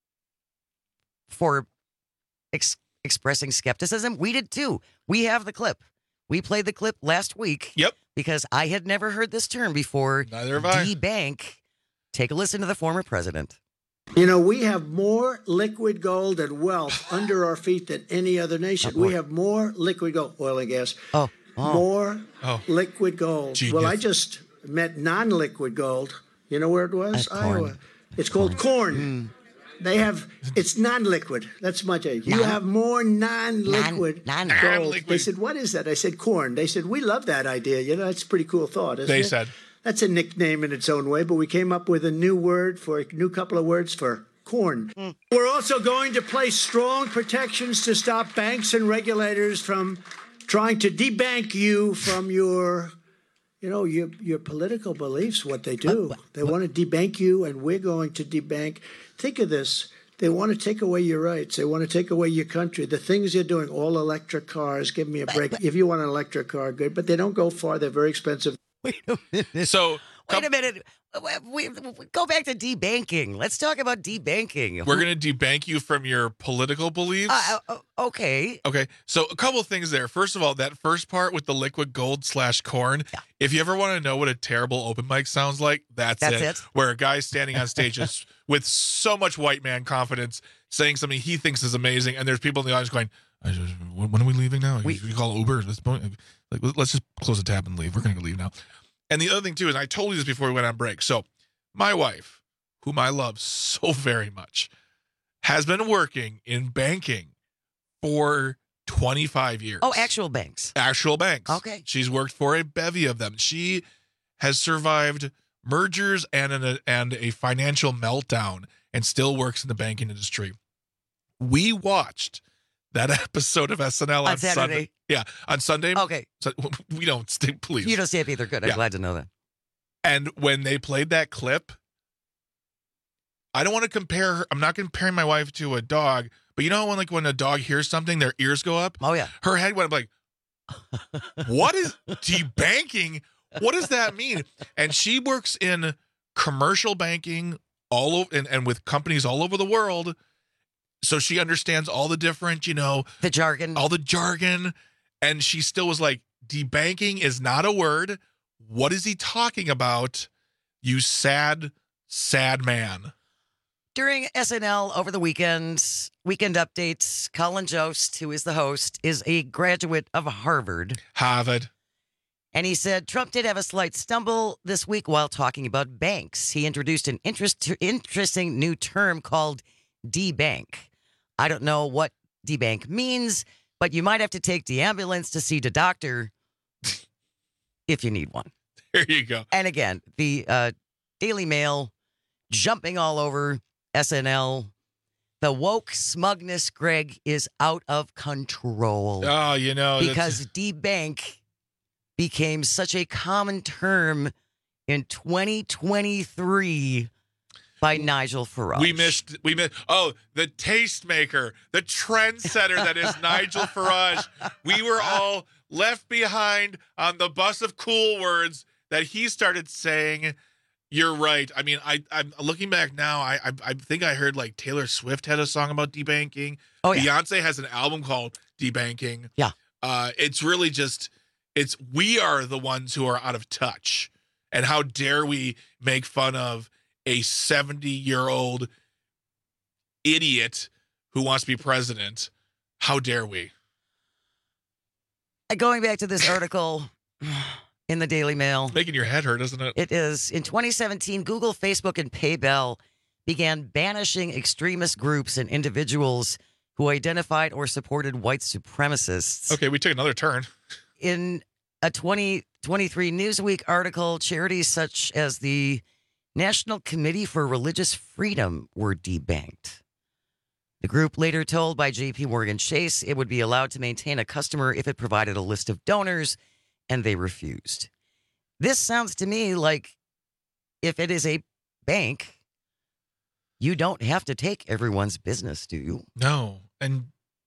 for ex- expressing skepticism. We did too. We have the clip. We played the clip last week. Yep. Because I had never heard this term before. Neither have I. Debank. Take a listen to the former president. You know, we have more liquid gold and wealth under our feet than any other nation. Oh, we have more liquid gold, oil and gas. Oh, oh. More Oh. liquid gold. Genius. Well, I just met non-liquid gold. You know where it was? Uh, corn. Iowa. It's called corn. They have, it's non-liquid. That's much. You Non- have more non-liquid Non- gold. Non-liquid. They said, what is that? I said, corn. They said, we love that idea. You know, that's a pretty cool thought, isn't They it? said. That's a nickname in its own way, but we came up with a new word for a new couple of words for corn. Hmm. We're also going to place strong protections to stop banks and regulators from trying to debank you from your, you know, your your political beliefs, what they do. They want to debank you, and we're going to debank. Think of this. They want to take away your rights. They want to take away your country. The things you're doing, all electric cars, give me a break. If you want an electric car, good, but they don't go far. They're very expensive. Wait a minute. So Wait a minute. We, we, go back to debanking. Let's talk about debanking. we're going to debank you from your political beliefs. Uh, uh, okay. Okay, so a couple of things there. First of all, that first part with the liquid gold slash corn. Yeah. If you ever want to know what a terrible open mic sounds like, that's, That's it. it? Where a guy's standing on stage is with so much white man confidence, saying something he thinks is amazing, and there's people in the audience going, I just, "When when are we leaving now? We, we call Uber. Let's, like, let's just close the tab and leave. We're going to leave now." And the other thing too is, I told you this before we went on break. So, my wife, whom I love so very much, has been working in banking for twenty-five years. Oh, actual banks. Actual banks. Okay. She's worked for a bevy of them. She has survived mergers and an, and a financial meltdown and still works in the banking industry. We watched that episode of S N L on, On Saturday? Sunday. Yeah, on Sunday. Okay. So we don't stay, please. You don't stay up either. Good. I'm Yeah. glad to know that. And when they played that clip, I don't want to compare her. I'm not comparing my wife to a dog, but you know when like when a dog hears something, their ears go up? Oh, yeah. Her head went up like, what is debanking? What does that mean? And she works in commercial banking all over and, and with companies all over the world. So she understands all the different, you know, the jargon, all the jargon. And she still was like, debanking is not a word. What is he talking about? You sad, sad man. During S N L over the weekend, Weekend Updates, Colin Jost, who is the host, is a graduate of Harvard. Harvard. And he said Trump did have a slight stumble this week while talking about banks. He introduced an interest, interesting new term called debank. I don't know what debank means, but you might have to take the ambulance to see the doctor if you need one. There you go. And again, the uh, Daily Mail jumping all over S N L. The woke smugness, Greg, is out of control. Oh, you know. Because debank became such a common term in twenty twenty-three by Nigel Farage. We missed, we missed, oh, the tastemaker, the trendsetter that is Nigel Farage. We were all left behind on the bus of cool words that he started saying. You're right. I mean, I, I'm looking back now. I, I I think I heard like Taylor Swift had a song about debanking. Oh, yeah. Beyonce has an album called Debanking. Yeah. Uh, it's really just, it's, we are the ones who are out of touch. And how dare we make fun of a seventy-year-old idiot who wants to be president? How dare we? Going back to this article in the Daily Mail. Making your head hurt, isn't it? It is. In twenty seventeen, Google, Facebook, and PayPal began banishing extremist groups and individuals who identified or supported white supremacists. Okay, we took another turn. In a twenty twenty-three Newsweek article, charities such as the National Committee for Religious Freedom were debanked. The group later told by J P Morgan Chase it would be allowed to maintain a customer if it provided a list of donors, and they refused. This sounds to me like if it is a bank, you don't have to take everyone's business, do you? No. And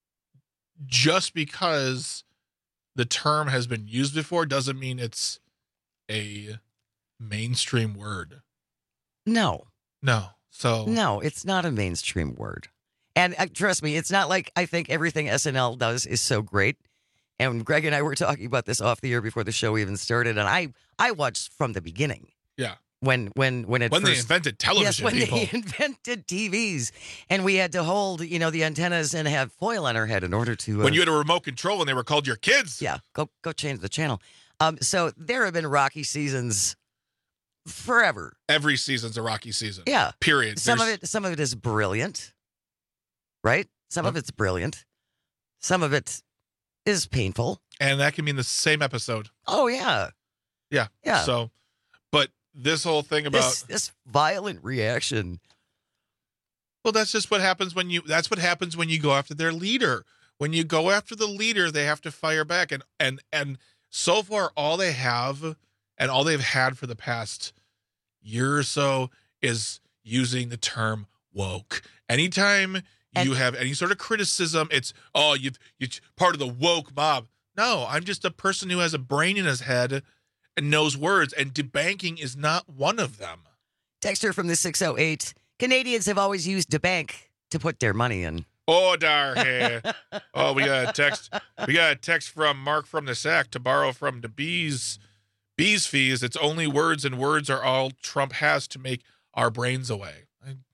just because the term has been used before doesn't mean it's a mainstream word. No. No. So No, it's not a mainstream word. And uh, trust me, it's not like I think everything S N L does is so great. And Greg and I were talking about this off the air before the show even started, and I I watched from the beginning. Yeah. When when when it when first, they invented television, yes, when people. they invented T Vs, and we had to hold you know the antennas and have foil on our head in order to. Uh, when you had a remote control and they were called your kids. Yeah, go go change the channel. Um, so there have been rocky seasons forever. Every season's a rocky season. Yeah. Period. Some There's- of it some of it is brilliant, right? Some of it's brilliant. Some of it is painful. And that can mean the same episode. Oh yeah. Yeah. Yeah. So, but this whole thing about This, this violent reaction. well, that's just what happens when you. That's what happens when you go after their leader. When you go after the leader, they have to fire back. And and and so far, all they have and all they've had for the past year or so is using the term woke. Anytime And- you have any sort of criticism, it's oh you've you're part of the woke mob. No, I'm just a person who has a brain in his head and knows words, and debanking is not one of them. Texter from the six oh eight. Canadians have always used the bank to put their money in. Oh, dar here. Oh, we got a text. We got a text from Mark from the Sack to borrow from the bees. Bees fees. It's only words, and words are all Trump has to make our brains away.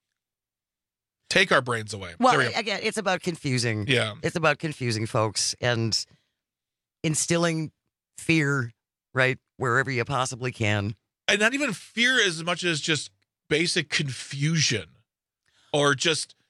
Take our brains away. Well, There we go. again, it's about confusing. Yeah. It's about confusing folks and instilling fear, right, wherever you possibly can. And not even fear as much as just basic confusion, or just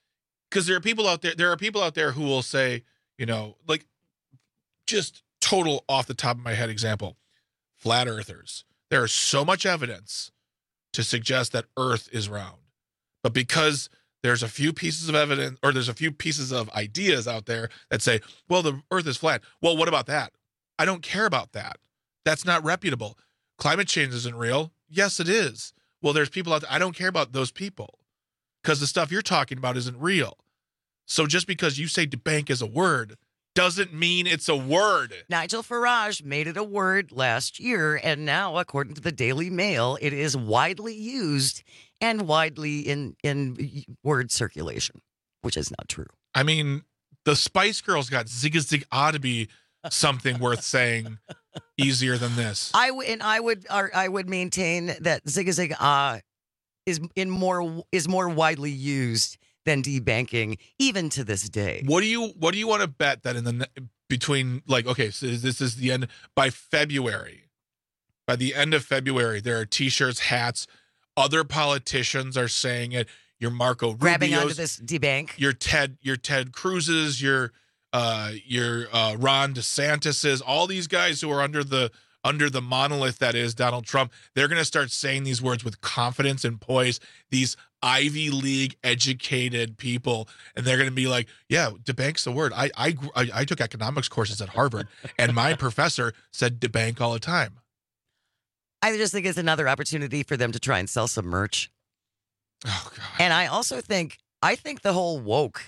because there are people out there, there are people out there who will say, you know, like just total off the top of my head example, flat earthers. There is so much evidence to suggest that Earth is round. But because there's a few pieces of evidence, or there's a few pieces of ideas out there that say, well, the Earth is flat. Well, what about that? I don't care about that. That's not reputable. Climate change isn't real. Yes, it is. Well, there's people out there. I don't care about those people because the stuff you're talking about isn't real. So just because you say debunk is a word doesn't mean it's a word. Nigel Farage made it a word last year, and now, according to the Daily Mail, it is widely used and widely in, in word circulation, which is not true. I mean, the Spice Girls got Zigga Zig ought to be something worth saying easier than this. I w- and I would or I would maintain that Zigga Zig ah is in more is more widely used than debanking, even to this day. What do you what do you want to bet that in the between like okay, so this is the end by February. By the end of February, there are T-shirts, hats. Other politicians are saying it. Your Marco Rubio's, grabbing onto this debank. Your Ted, your Ted Cruz's, your uh, your uh, Ron DeSantis's, all these guys who are under the under the monolith that is Donald Trump. They're going to start saying these words with confidence and poise. These Ivy League educated people, and they're going to be like, yeah, debank's the word. I, I I I took economics courses at Harvard, and my professor said debank all the time. I just think it's another opportunity for them to try and sell some merch. Oh God! And I also think I think the whole woke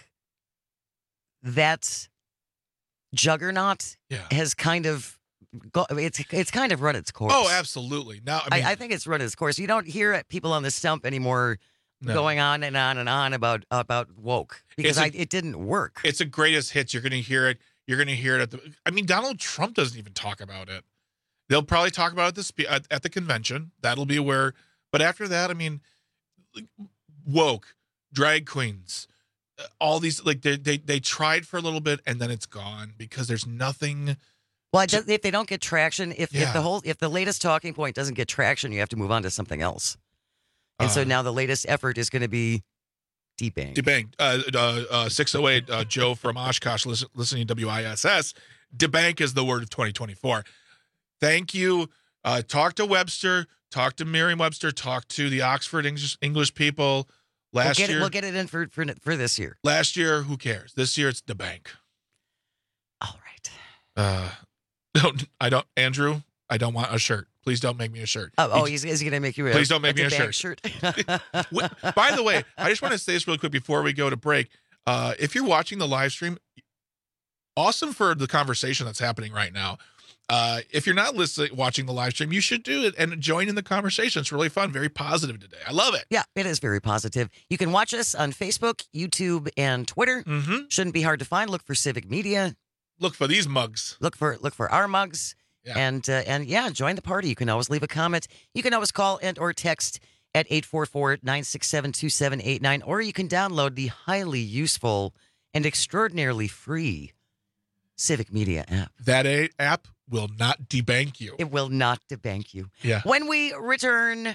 that juggernaut yeah. has kind of go, it's it's kind of run its course. Oh, absolutely. Now I, mean, I, I think it's run its course. You don't hear people on the stump anymore. No. Going on and on and on about about woke because a, I, it didn't work. It's a greatest hits. You're going to hear it. You're going to hear it at the. I mean, Donald Trump doesn't even talk about it. They'll probably talk about it at the spe- at, at the convention. That'll be where. But after that, I mean, woke, drag queens, all these like they they they tried for a little bit and then it's gone because there's nothing. Well, to, if they don't get traction, if yeah. if the whole if the latest talking point doesn't get traction, you have to move on to something else. And uh, so now the latest effort is going to be debank. Debank. Uh, uh, uh, six oh eight, uh, Joe from Oshkosh, listen, listening to W I S S. Debank is the word of twenty twenty-four. Thank you. Uh, talk to Webster. Talk to Merriam-Webster. Talk to the Oxford English, English people. Last we'll get year, it, we'll get it in for, for for this year. Last year, who cares? This year, it's debank. All right. Uh, no, I don't. Andrew, I don't want a shirt. Please don't make me a shirt. Oh, oh he's, is he going to make you a Please don't make a me a shirt. shirt. By the way, I just want to say this really quick before we go to break. Uh, if you're watching the live stream, awesome for the conversation that's happening right now. Uh, if you're not listening, watching the live stream, you should do it and join in the conversation. It's really fun, very positive today. I love it. Yeah, it is very positive. You can watch us on Facebook, YouTube, and Twitter. Mm-hmm. Shouldn't be hard to find. Look for Civic Media. Look for these mugs. Look for look for our mugs. Yeah. And uh, and yeah, join the party. You can always leave a comment. You can always call and or text at eight four four, nine six seven, two seven eight nine, or you can download the highly useful and extraordinarily free Civic Media app. That a- app will not debank you. It will not debank you. Yeah. When we return,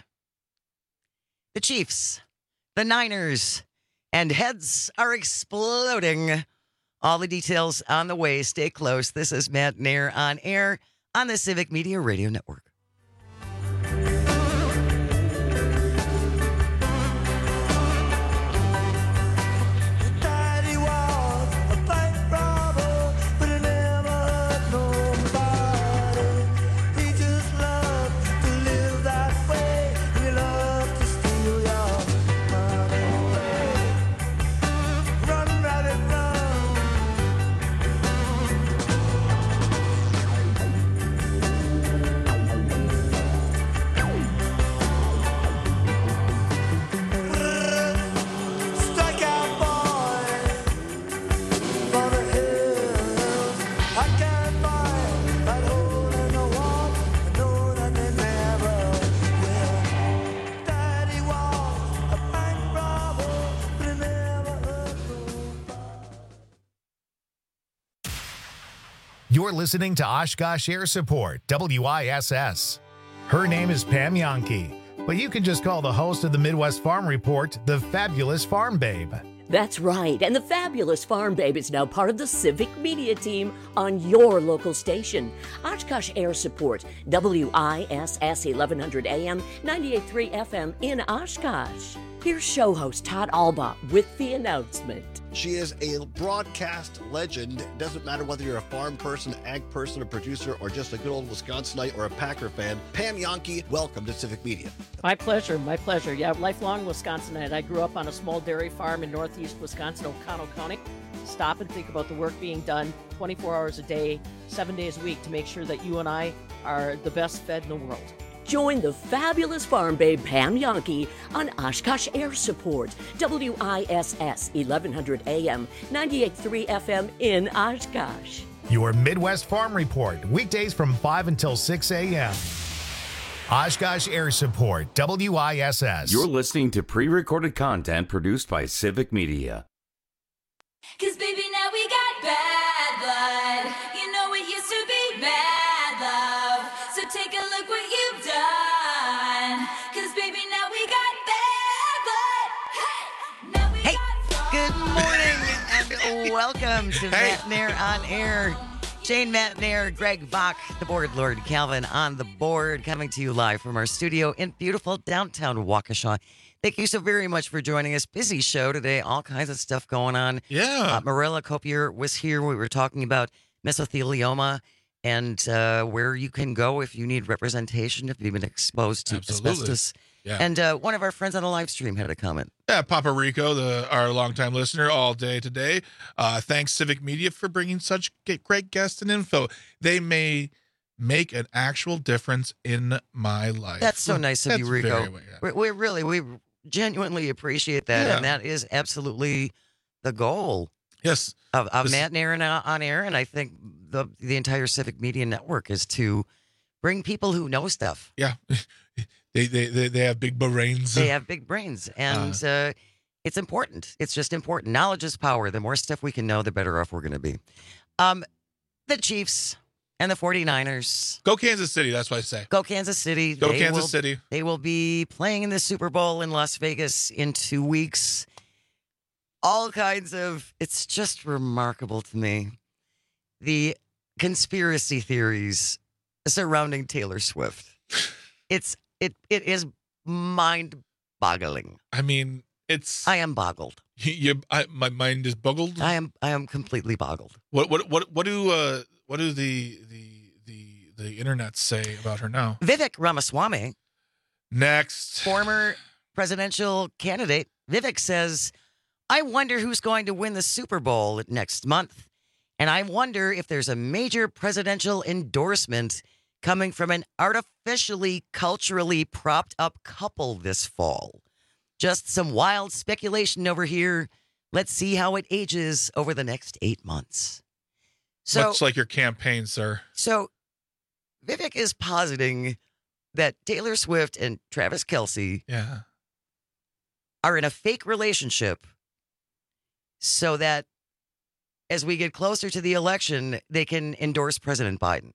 the Chiefs, the Niners, and heads are exploding. All the details on the way. Stay close. This is Matt Nair on air on the Civic Media Radio Network. You're listening to Oshkosh Air Support, W I S S. Her name is Pam Yankee, but you can just call the host of the Midwest Farm Report the Fabulous Farm Babe. That's right, and the fabulous Farm Babe is now part of the Civic Media team on your local station. Oshkosh Air Support, W I S S eleven hundred A M, ninety-eight point three F M in Oshkosh. Here's show host Todd Alba with the announcement. She is a broadcast legend. It doesn't matter whether you're a farm person, ag person, a producer, or just a good old Wisconsinite or a Packer fan. Pam Yonke, welcome to Civic Media. My pleasure, my pleasure. Yeah, lifelong Wisconsinite. I grew up on a small dairy farm in northeast Wisconsin, O'Connell County. Stop and think about the work being done twenty-four hours a day, seven days a week to make sure that you and I are the best fed in the world. Join the fabulous Farm Babe Pam Yonke on Oshkosh Air Support, W I S S eleven hundred A M, ninety-eight point three F M in Oshkosh. Your Midwest Farm Report, weekdays from five until six A M Oshkosh Air Support, W I S S. You're listening to pre-recorded content produced by Civic Media. Cause baby, now we got bad blood. You know it used to be mad love. So take a look what you've done. Cause baby, now we got bad blood. Hey, now we Hey, got good morning and welcome to Matt Nair on Air. Jane Matt Nair, Greg Bach, the board lord Calvin on the board, coming to you live from our studio in beautiful downtown Waukesha. Thank you so very much for joining us. Busy show today, all kinds of stuff going on. Yeah. Uh, Marilla Copier was here. We were talking about mesothelioma and uh, where you can go if you need representation, if you've been exposed to Absolutely. asbestos. Yeah. And uh, one of our friends on the live stream had a comment. Yeah, Papa Rico, the our longtime listener, all day today. Uh, thanks, Civic Media, for bringing such great guests and info. They may make an actual difference in my life. That's so nice of That's you, Rico. very- yeah. we, we really, we genuinely appreciate that, Yeah. and that is absolutely the goal. Yes, of, of This- Matt Nair and uh, on air, and I think the the entire Civic Media Network is to bring people who know stuff. Yeah, they, they they they have big brains. They have big brains, and uh, it's important. It's just important. Knowledge is power. The more stuff we can know, the better off we're going to be. Um, the Chiefs and the 49ers. Go Kansas City. That's what I say. Go Kansas City. Go They Kansas will- City. They will be playing in the Super Bowl in Las Vegas in two weeks. All kinds of, it's just remarkable to me. The conspiracy theories surrounding Taylor Swift. It's, it, it is mind boggling. I mean, it's. I am boggled. You, you I, my mind is boggled. I am, I am completely boggled. What what what what do uh what do the the the the internet say about her now? Vivek Ramaswamy, Next. former presidential candidate, Vivek says, I wonder who's going to win the Super Bowl next month. And I wonder if there's a major presidential endorsement coming from an artificially, culturally propped up couple this fall. Just some wild speculation over here. Let's see how it ages over the next eight months. So, Much like your campaign, sir. so Vivek is positing that Taylor Swift and Travis Kelce Yeah. are in a fake relationship so that as we get closer to the election, they can endorse President Biden.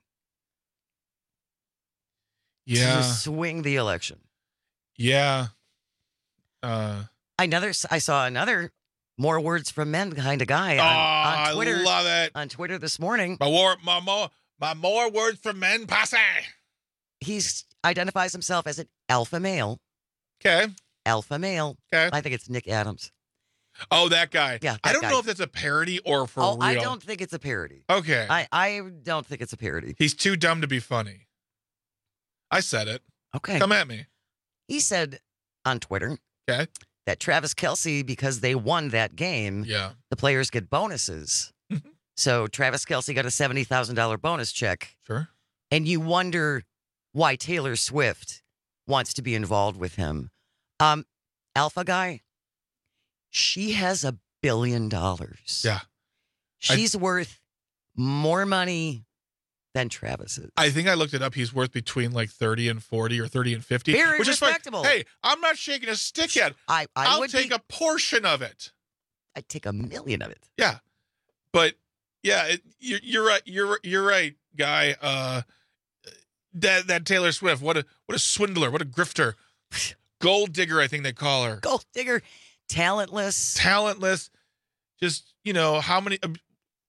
Yeah. To swing the election. Yeah. Uh Another, I saw another more words from men kind of guy on, Oh, on Twitter. I love it. On Twitter this morning. My more my more my more words from men posse. He identifies himself as an alpha male. Okay. Alpha male. Okay. I think it's Nick Adams. Oh, that guy. Yeah, I that don't guy. know if that's a parody or for oh, real. I don't think it's a parody. Okay. I, I don't think it's a parody. He's too dumb to be funny. I said it. Okay. Come at me. He said on Twitter Okay. that Travis Kelce, because they won that game, Yeah. the players get bonuses. So Travis Kelce got a seventy thousand dollars bonus check. Sure. And you wonder why Taylor Swift wants to be involved with him. Um, Alpha guy, she has a billion dollars. Yeah. She's worth more money than Travis is. I think I looked it up. He's worth between like thirty and forty or thirty and fifty. Very which is fine. respectable. Hey, I'm not shaking a stick yet. I, I I'll would take be, a portion of it. I'd take a million of it. Yeah. But yeah, it, you're, you're right. You're you're right, guy. Uh, that that Taylor Swift, what a what a swindler, what a grifter, gold digger. I think they call her. Gold digger. Talentless. Talentless. Just, you know, how many, uh,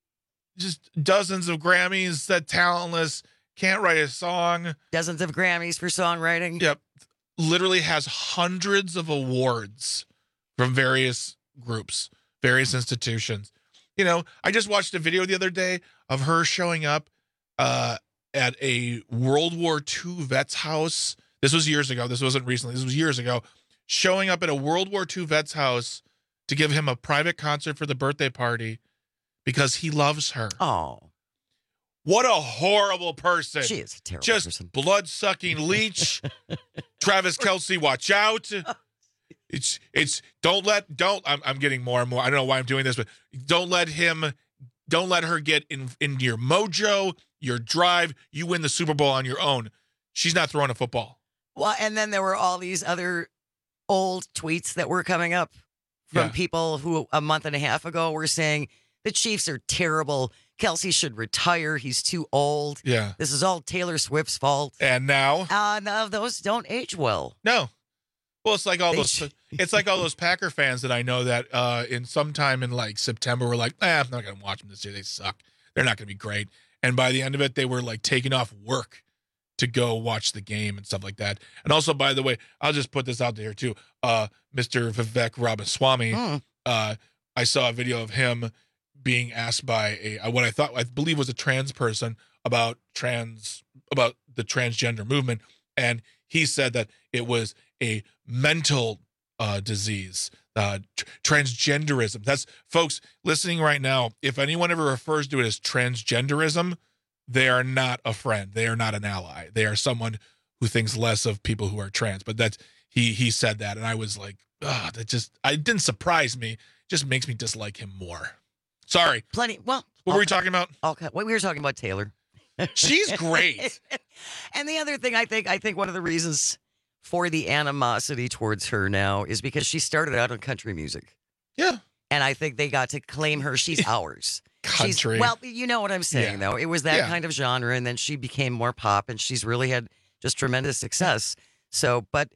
just dozens of Grammys, said talentless, can't write a song. Dozens of Grammys for songwriting. Yep. Literally has hundreds of awards from various groups, various institutions. You know, I just watched a video the other day of her showing up uh, at a World War Two vet's house. This was years ago. This wasn't recently. This was years ago. Showing up at a World War Two vet's house to give him a private concert for the birthday party because he loves her. Oh. What a horrible person. She is a terrible Just person. blood-sucking leech. Travis Kelce, watch out. It's, it's, don't let, don't, I'm, I'm getting more and more. I don't know why I'm doing this, but don't let him, don't let her get in, into your mojo, your drive. You win the Super Bowl on your own. She's not throwing a football. Well, and then there were all these other old tweets that were coming up from Yeah. people who a month and a half ago were saying the Chiefs are terrible. Kelce should retire. He's too old. Yeah. This is all Taylor Swift's fault. And now? Uh, no, those don't age well. No. Well, it's like all They those, sh- it's like all those Packer fans that I know that uh, in sometime in like September were like, eh, I'm not going to watch them this year. They suck. They're not going to be great. And by the end of it, they were like taking off work to go watch the game and stuff like that. And also, by the way, I'll just put this out there too. Uh, Mister Vivek Ramaswamy, Mm. uh, I saw a video of him being asked by a what I thought I believe was a trans person about trans about the transgender movement, and he said that it was a mental uh, disease, uh, tr- transgenderism. That's folks listening right now. If anyone ever refers to it as transgenderism, they are not a friend. They are not an ally. They are someone who thinks less of people who are trans. But that's he he said that, and I was like, ah, that just I it didn't surprise me. It just makes me dislike him more. Sorry. Plenty. Well, what were we talking about? Okay. Well, we were talking about Taylor. She's great. And the other thing I think, I think one of the reasons for the animosity towards her now is because she started out in country music. Yeah. And I think they got to claim her. She's ours. She's- Country. well, you know what I'm saying, Yeah. though. It was that Yeah. kind of genre, and then she became more pop, and she's really had just tremendous success. So, but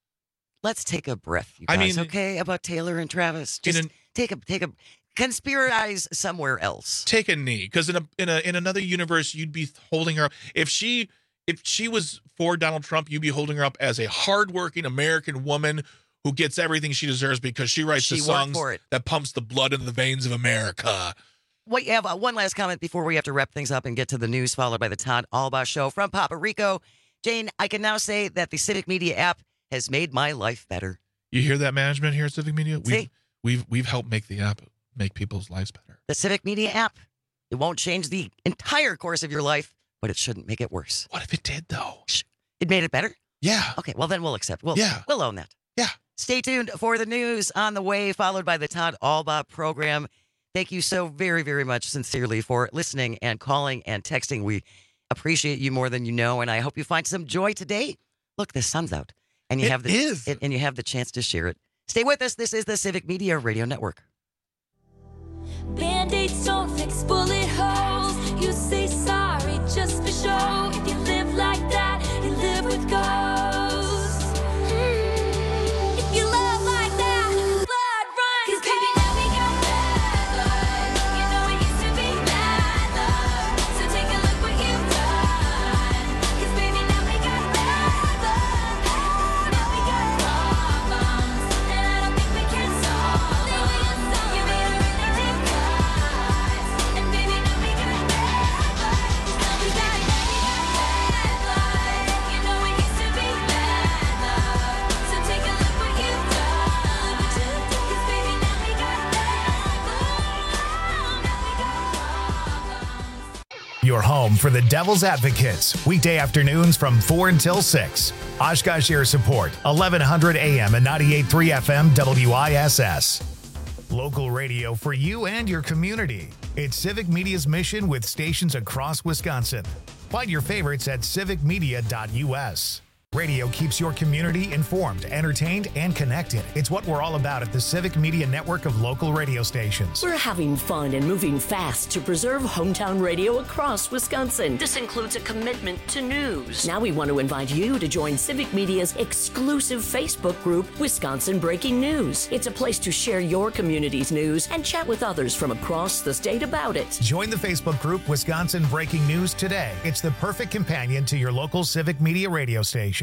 let's take a breath, you I guys, mean- okay, about Taylor and Travis. In Just an- take a take a conspiracize somewhere else. Take a knee, because in a in a in another universe, you'd be holding her up. If she if she was for Donald Trump, you'd be holding her up as a hardworking American woman who gets everything she deserves because she writes She the worked songs for it. that pumps the blood into the veins of America. Well, you have uh, one last comment before we have to wrap things up and get to the news, followed by the Todd Alba Show from Papa Rico. Jane, I can now say that the Civic Media app has made my life better. You hear that, management here at Civic Media? We've See? we've we've helped make the app make people's lives better. The Civic Media app, it won't change the entire course of your life, but it shouldn't make it worse. What if it did, though? It made it better? Yeah. Okay, well, then we'll accept. We'll, Yeah. we'll own that. Yeah. Stay tuned for the news on the way, followed by the Todd Alba program. Thank you so very, very much, sincerely, for listening and calling and texting. We appreciate you more than you know, and I hope you find some joy today. Look, the sun's out, and you It have the is. and you have the chance to share it. Stay with us. This is the Civic Media Radio Network. Band-aids don't fix bullet holes. You say sorry just for show. If you live like that, you live with ghosts. Mm. If you love like that, blood runs. 'Cause baby, now we got bad blood. You know it used to be bad love. So take a look what you've done. 'Cause baby, now we got bad blood. Now we got problems, and I don't think we can solve them. You made a really deep cut, and baby, now we got bad blood. Now we got bad blood. You know it used to be bad love. So take a look what you've done. 'Cause baby, now we got bad blood. Now we got problems. Your home for the Devil's Advocates, weekday afternoons from four until six. Oshkosh Air Support, eleven hundred A M and ninety-eight point three F M W I S S. Local radio for you and your community. It's Civic Media's mission with stations across Wisconsin. Find your favorites at civic media dot U S. Radio keeps your community informed, entertained, and connected. It's what we're all about at the Civic Media Network of local radio stations. We're having fun and moving fast to preserve hometown radio across Wisconsin. This includes a commitment to news. Now we want to invite you to join Civic Media's exclusive Facebook group, Wisconsin Breaking News. It's a place to share your community's news and chat with others from across the state about it. Join the Facebook group Wisconsin Breaking News today. It's the perfect companion to your local Civic Media radio station.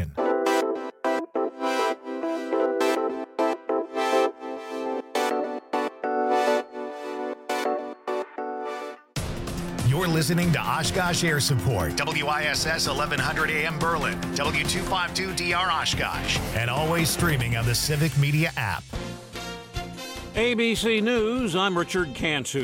You're listening to Oshkosh Air Support, W I S S eleven hundred A M Berlin, W two fifty-two D R Oshkosh, and always streaming on the Civic Media app. A B C News, I'm Richard Cantu.